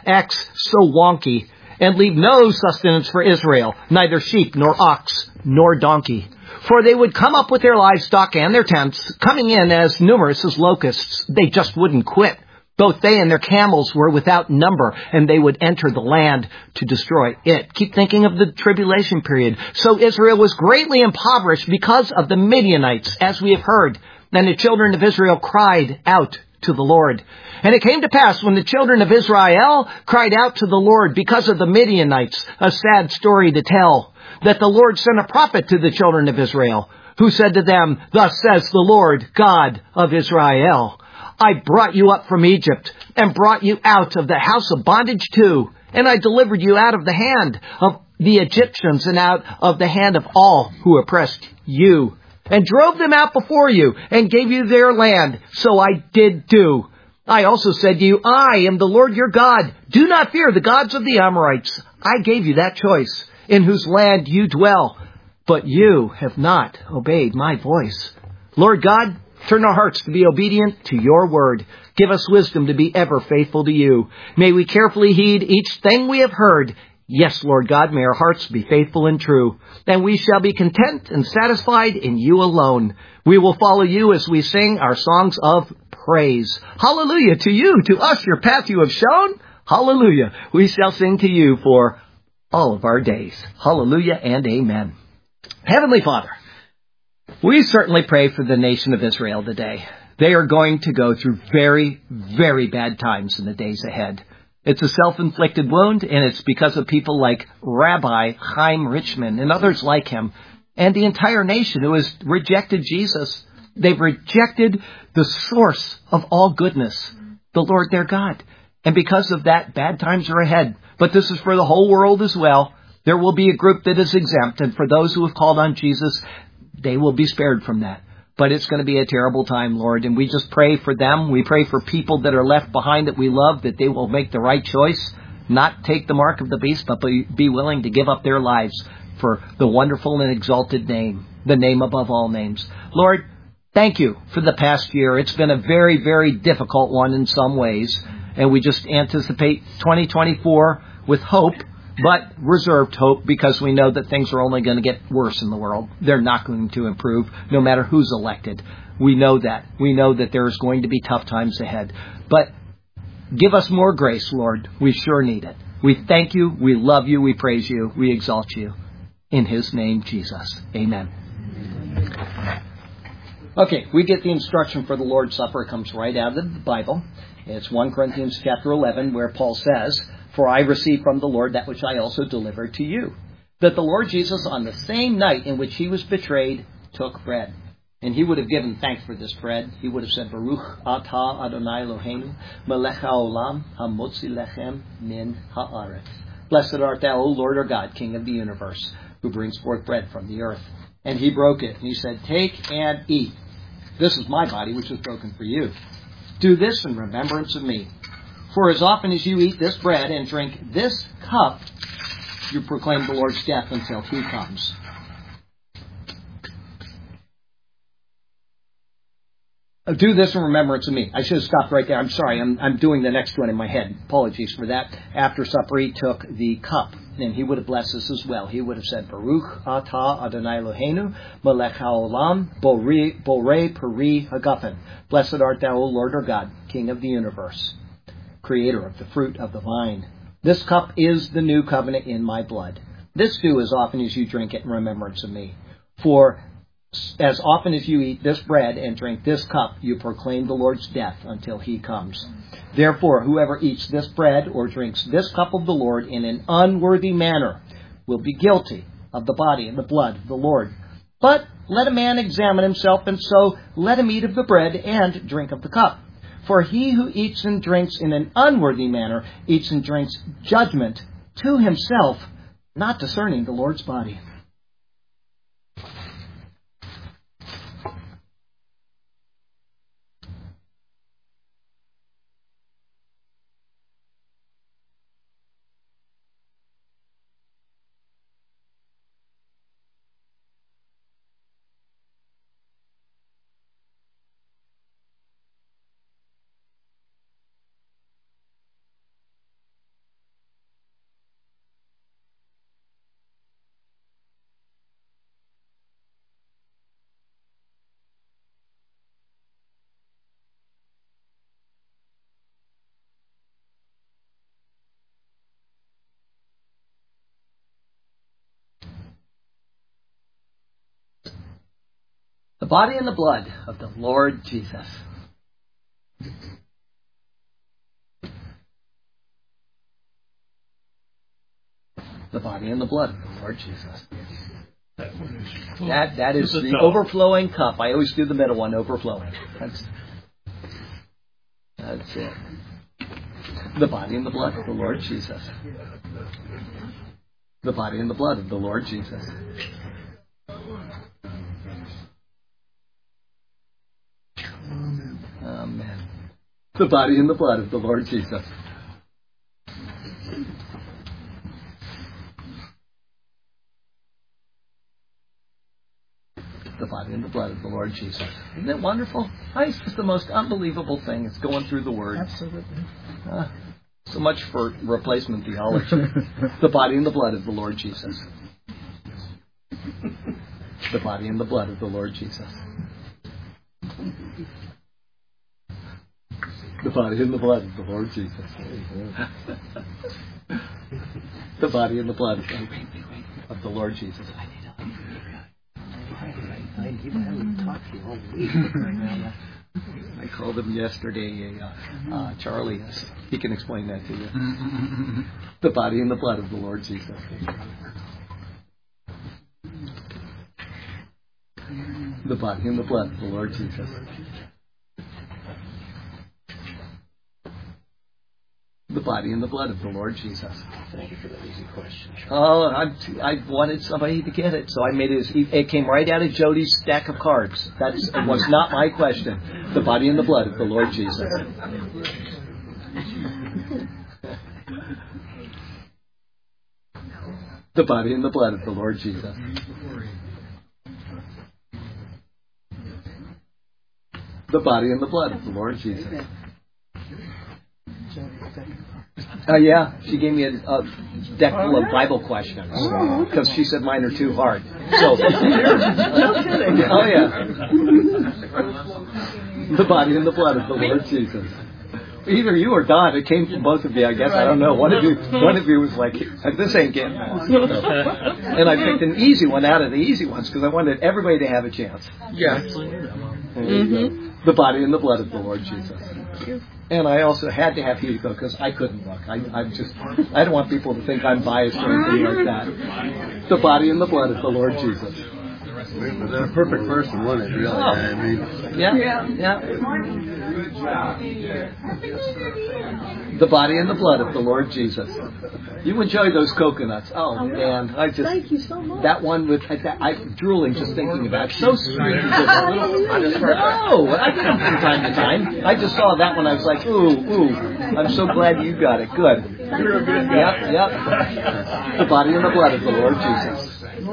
so wonky, and leave no sustenance for Israel, neither sheep, nor ox, nor donkey. For they would come up with their livestock and their tents, coming in as numerous as locusts. They just wouldn't quit. Both they and their camels were without number, and they would enter the land to destroy it. Keep thinking of the tribulation period. So Israel was greatly impoverished because of the Midianites, as we have heard. Then the children of Israel cried out to the Lord. And it came to pass when the children of Israel cried out to the Lord because of the Midianites, a sad story to tell, that the Lord sent a prophet to the children of Israel, who said to them, Thus says the Lord God of Israel, I brought you up from Egypt and brought you out of the house of bondage too, and I delivered you out of the hand of the Egyptians and out of the hand of all who oppressed you, and drove them out before you and gave you their land. So I did do. I also said to you, I am the Lord your God. Do not fear the gods of the Amorites. I gave you that choice, in whose land you dwell. But you have not obeyed my voice. Lord God, turn our hearts to be obedient to your word. Give us wisdom to be ever faithful to you. May we carefully heed each thing we have heard. Yes, Lord God, may our hearts be faithful and true. And we shall be content and satisfied in you alone. We will follow you as we sing our songs of praise. Hallelujah to you, to us your path you have shown. Hallelujah. We shall sing to you for all of our days. Hallelujah and amen. Heavenly Father, we certainly pray for the nation of Israel today. They are going to go through very, very bad times in the days ahead. It's a self-inflicted wound, and it's because of people like Rabbi Chaim Richman and others like him, and the entire nation who has rejected Jesus. They've rejected the source of all goodness, the Lord their God. And because of that, bad times are ahead. But this is for the whole world as well. There will be a group that is exempt, and for those who have called on Jesus, they will be spared from that. But it's going to be a terrible time, Lord, and we just pray for them. We pray for people that are left behind that we love, that they will make the right choice, not take the mark of the beast, but be willing to give up their lives for the wonderful and exalted name, the name above all names. Lord, thank you for the past year. It's been a very, very difficult one in some ways, and we just anticipate 2024 with hope, but reserved hope, because we know that things are only going to get worse in the world. They're not going to improve, no matter who's elected. We know that. We know that there is going to be tough times ahead. But give us more grace, Lord. We sure need it. We thank you. We love you. We praise you. We exalt you. In his name, Jesus. Amen. Okay, we get the instruction for the Lord's Supper. It comes right out of the Bible. It's 1 Corinthians chapter 11, where Paul says, For I received from the Lord that which I also delivered to you, that the Lord Jesus, on the same night in which he was betrayed, took bread. And he would have given thanks for this bread. He would have said, Baruch atah Adonai Eloheinu, melech haolam, hamotzi lechem min haaretz. Blessed art thou, O Lord our God, King of the universe, who brings forth bread from the earth. And he broke it, and he said, Take and eat. This is my body, which was broken for you. Do this in remembrance of me. For as often as you eat this bread and drink this cup, you proclaim the Lord's death until He comes. Do this in remembrance of me. I should have stopped right there. I'm sorry. I'm doing the next one in my head. Apologies for that. After supper, He took the cup, and He would have blessed us as well. He would have said, Baruch atah Adonai Eloheinu, melech haolam, borei peri hagafen. Blessed art thou, O Lord our God, King of the universe, creator of the fruit of the vine. This cup is the new covenant in my blood. This do as often as you drink it in remembrance of me. For as often as you eat this bread and drink this cup, you proclaim the Lord's death until He comes. Therefore, whoever eats this bread or drinks this cup of the Lord in an unworthy manner will be guilty of the body and the blood of the Lord. But let a man examine himself, and so let him eat of the bread and drink of the cup. For he who eats and drinks in an unworthy manner eats and drinks judgment to himself, not discerning the Lord's body. The body and the blood of the Lord Jesus. The body and the blood of the Lord Jesus. That is the overflowing cup. I always do the middle one, overflowing. That's it. The body and the blood of the Lord Jesus. The body and the blood of the Lord Jesus. Amen. The body and the blood of the Lord Jesus. The body and the blood of the Lord Jesus. Isn't it wonderful? It's just the most unbelievable thing. It's going through the Word. Absolutely. So much for replacement theology. The body and the blood of the Lord Jesus. The body and the blood of the Lord Jesus. The body and the blood of the Lord Jesus. The body and the blood of the Lord Jesus. I called him yesterday, Charlie. He can explain that to you. The body and the blood of the Lord Jesus. The body and the blood of the Lord Jesus. The body and the blood of the Lord Jesus. Thank you for that easy question. Oh, I wanted somebody to get it, so I made it. It came right out of Jody's stack of cards. That was not my question. The body and the blood of the Lord Jesus. The body and the blood of the Lord Jesus. The body and the blood of the Lord Jesus. Yeah, she gave me a deck full of Bible questions because she said mine are too hard. So, oh yeah, the body and the blood of the Lord Jesus. Either you or Don. It came from both of you, I guess. I don't know. One of you was like, "This ain't getting it." And I picked an easy one out of the easy ones because I wanted everybody to have a chance. Yeah. The body and the blood of the Lord Jesus. And I also had to have Hugo because I couldn't look. I don't want people to think I'm biased or anything like that. The body and the blood of the Lord Jesus. Was that a perfect person, wasn't it, really? Oh. I mean, Yeah. The body and the blood of the Lord Jesus. You enjoy those coconuts. Oh, man. Thank you so much. That one with, I'm drooling just thinking about it. So sweet. No, I get them from time to time. I just saw that one. I was like, ooh, I'm so glad you got it. Good. You're a good guy. Yep. The body and the blood of the Lord Jesus.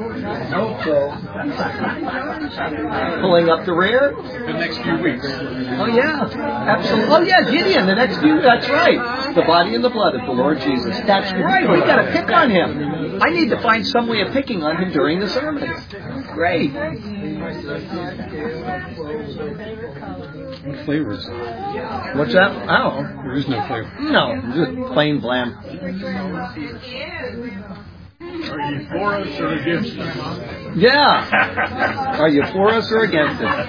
Pulling up the rear. The next few weeks. Oh yeah, absolutely. Oh yeah, Gideon. The next few. That's right. The body and the blood of the Lord Jesus. That's right. We got to pick on him. I need to find some way of picking on him during the sermon. Great. What flavor is it? What's that? I don't know. There is no flavor. No, just plain bland. Are you for us or against us? Yeah. Are you for us or against us?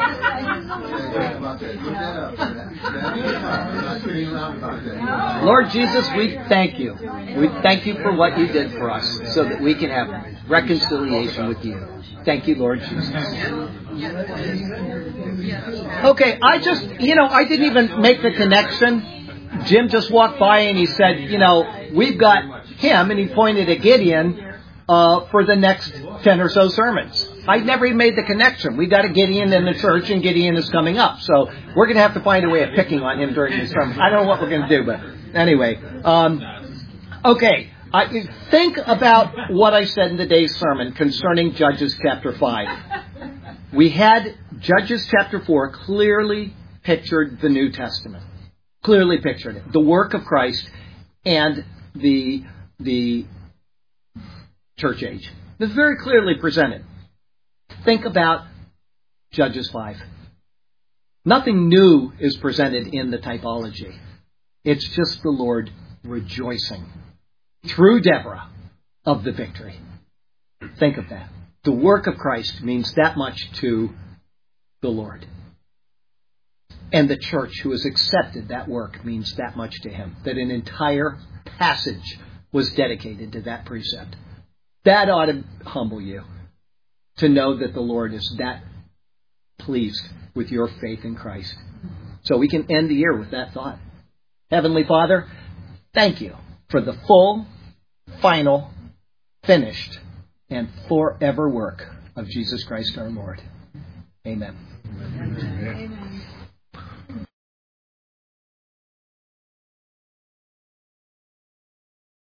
Lord Jesus, we thank you. We thank you for what you did for us so that we can have reconciliation with you. Thank you, Lord Jesus. Okay, I didn't even make the connection. Jim just walked by and he said, we've got him, and he pointed at Gideon for the next 10 or so sermons. I never even made the connection. We got a Gideon in the church, and Gideon is coming up. So we're going to have to find a way of picking on him during the sermon. I don't know what we're going to do, but anyway. Okay, think about what I said in today's sermon concerning Judges chapter 5. We had Judges chapter 4 clearly pictured the New Testament. Clearly pictured it. The work of Christ and the church age. It's very clearly presented. Think about Judges 5. Nothing new is presented in the typology. It's just the Lord rejoicing through Deborah of the victory. Think of that. The work of Christ means that much to the Lord. And the church who has accepted that work means that much to him. That an entire passage was dedicated to that precept. That ought to humble you to know that the Lord is that pleased with your faith in Christ. So we can end the year with that thought. Heavenly Father, thank you for the full, final, finished, and forever work of Jesus Christ our Lord. Amen. Amen.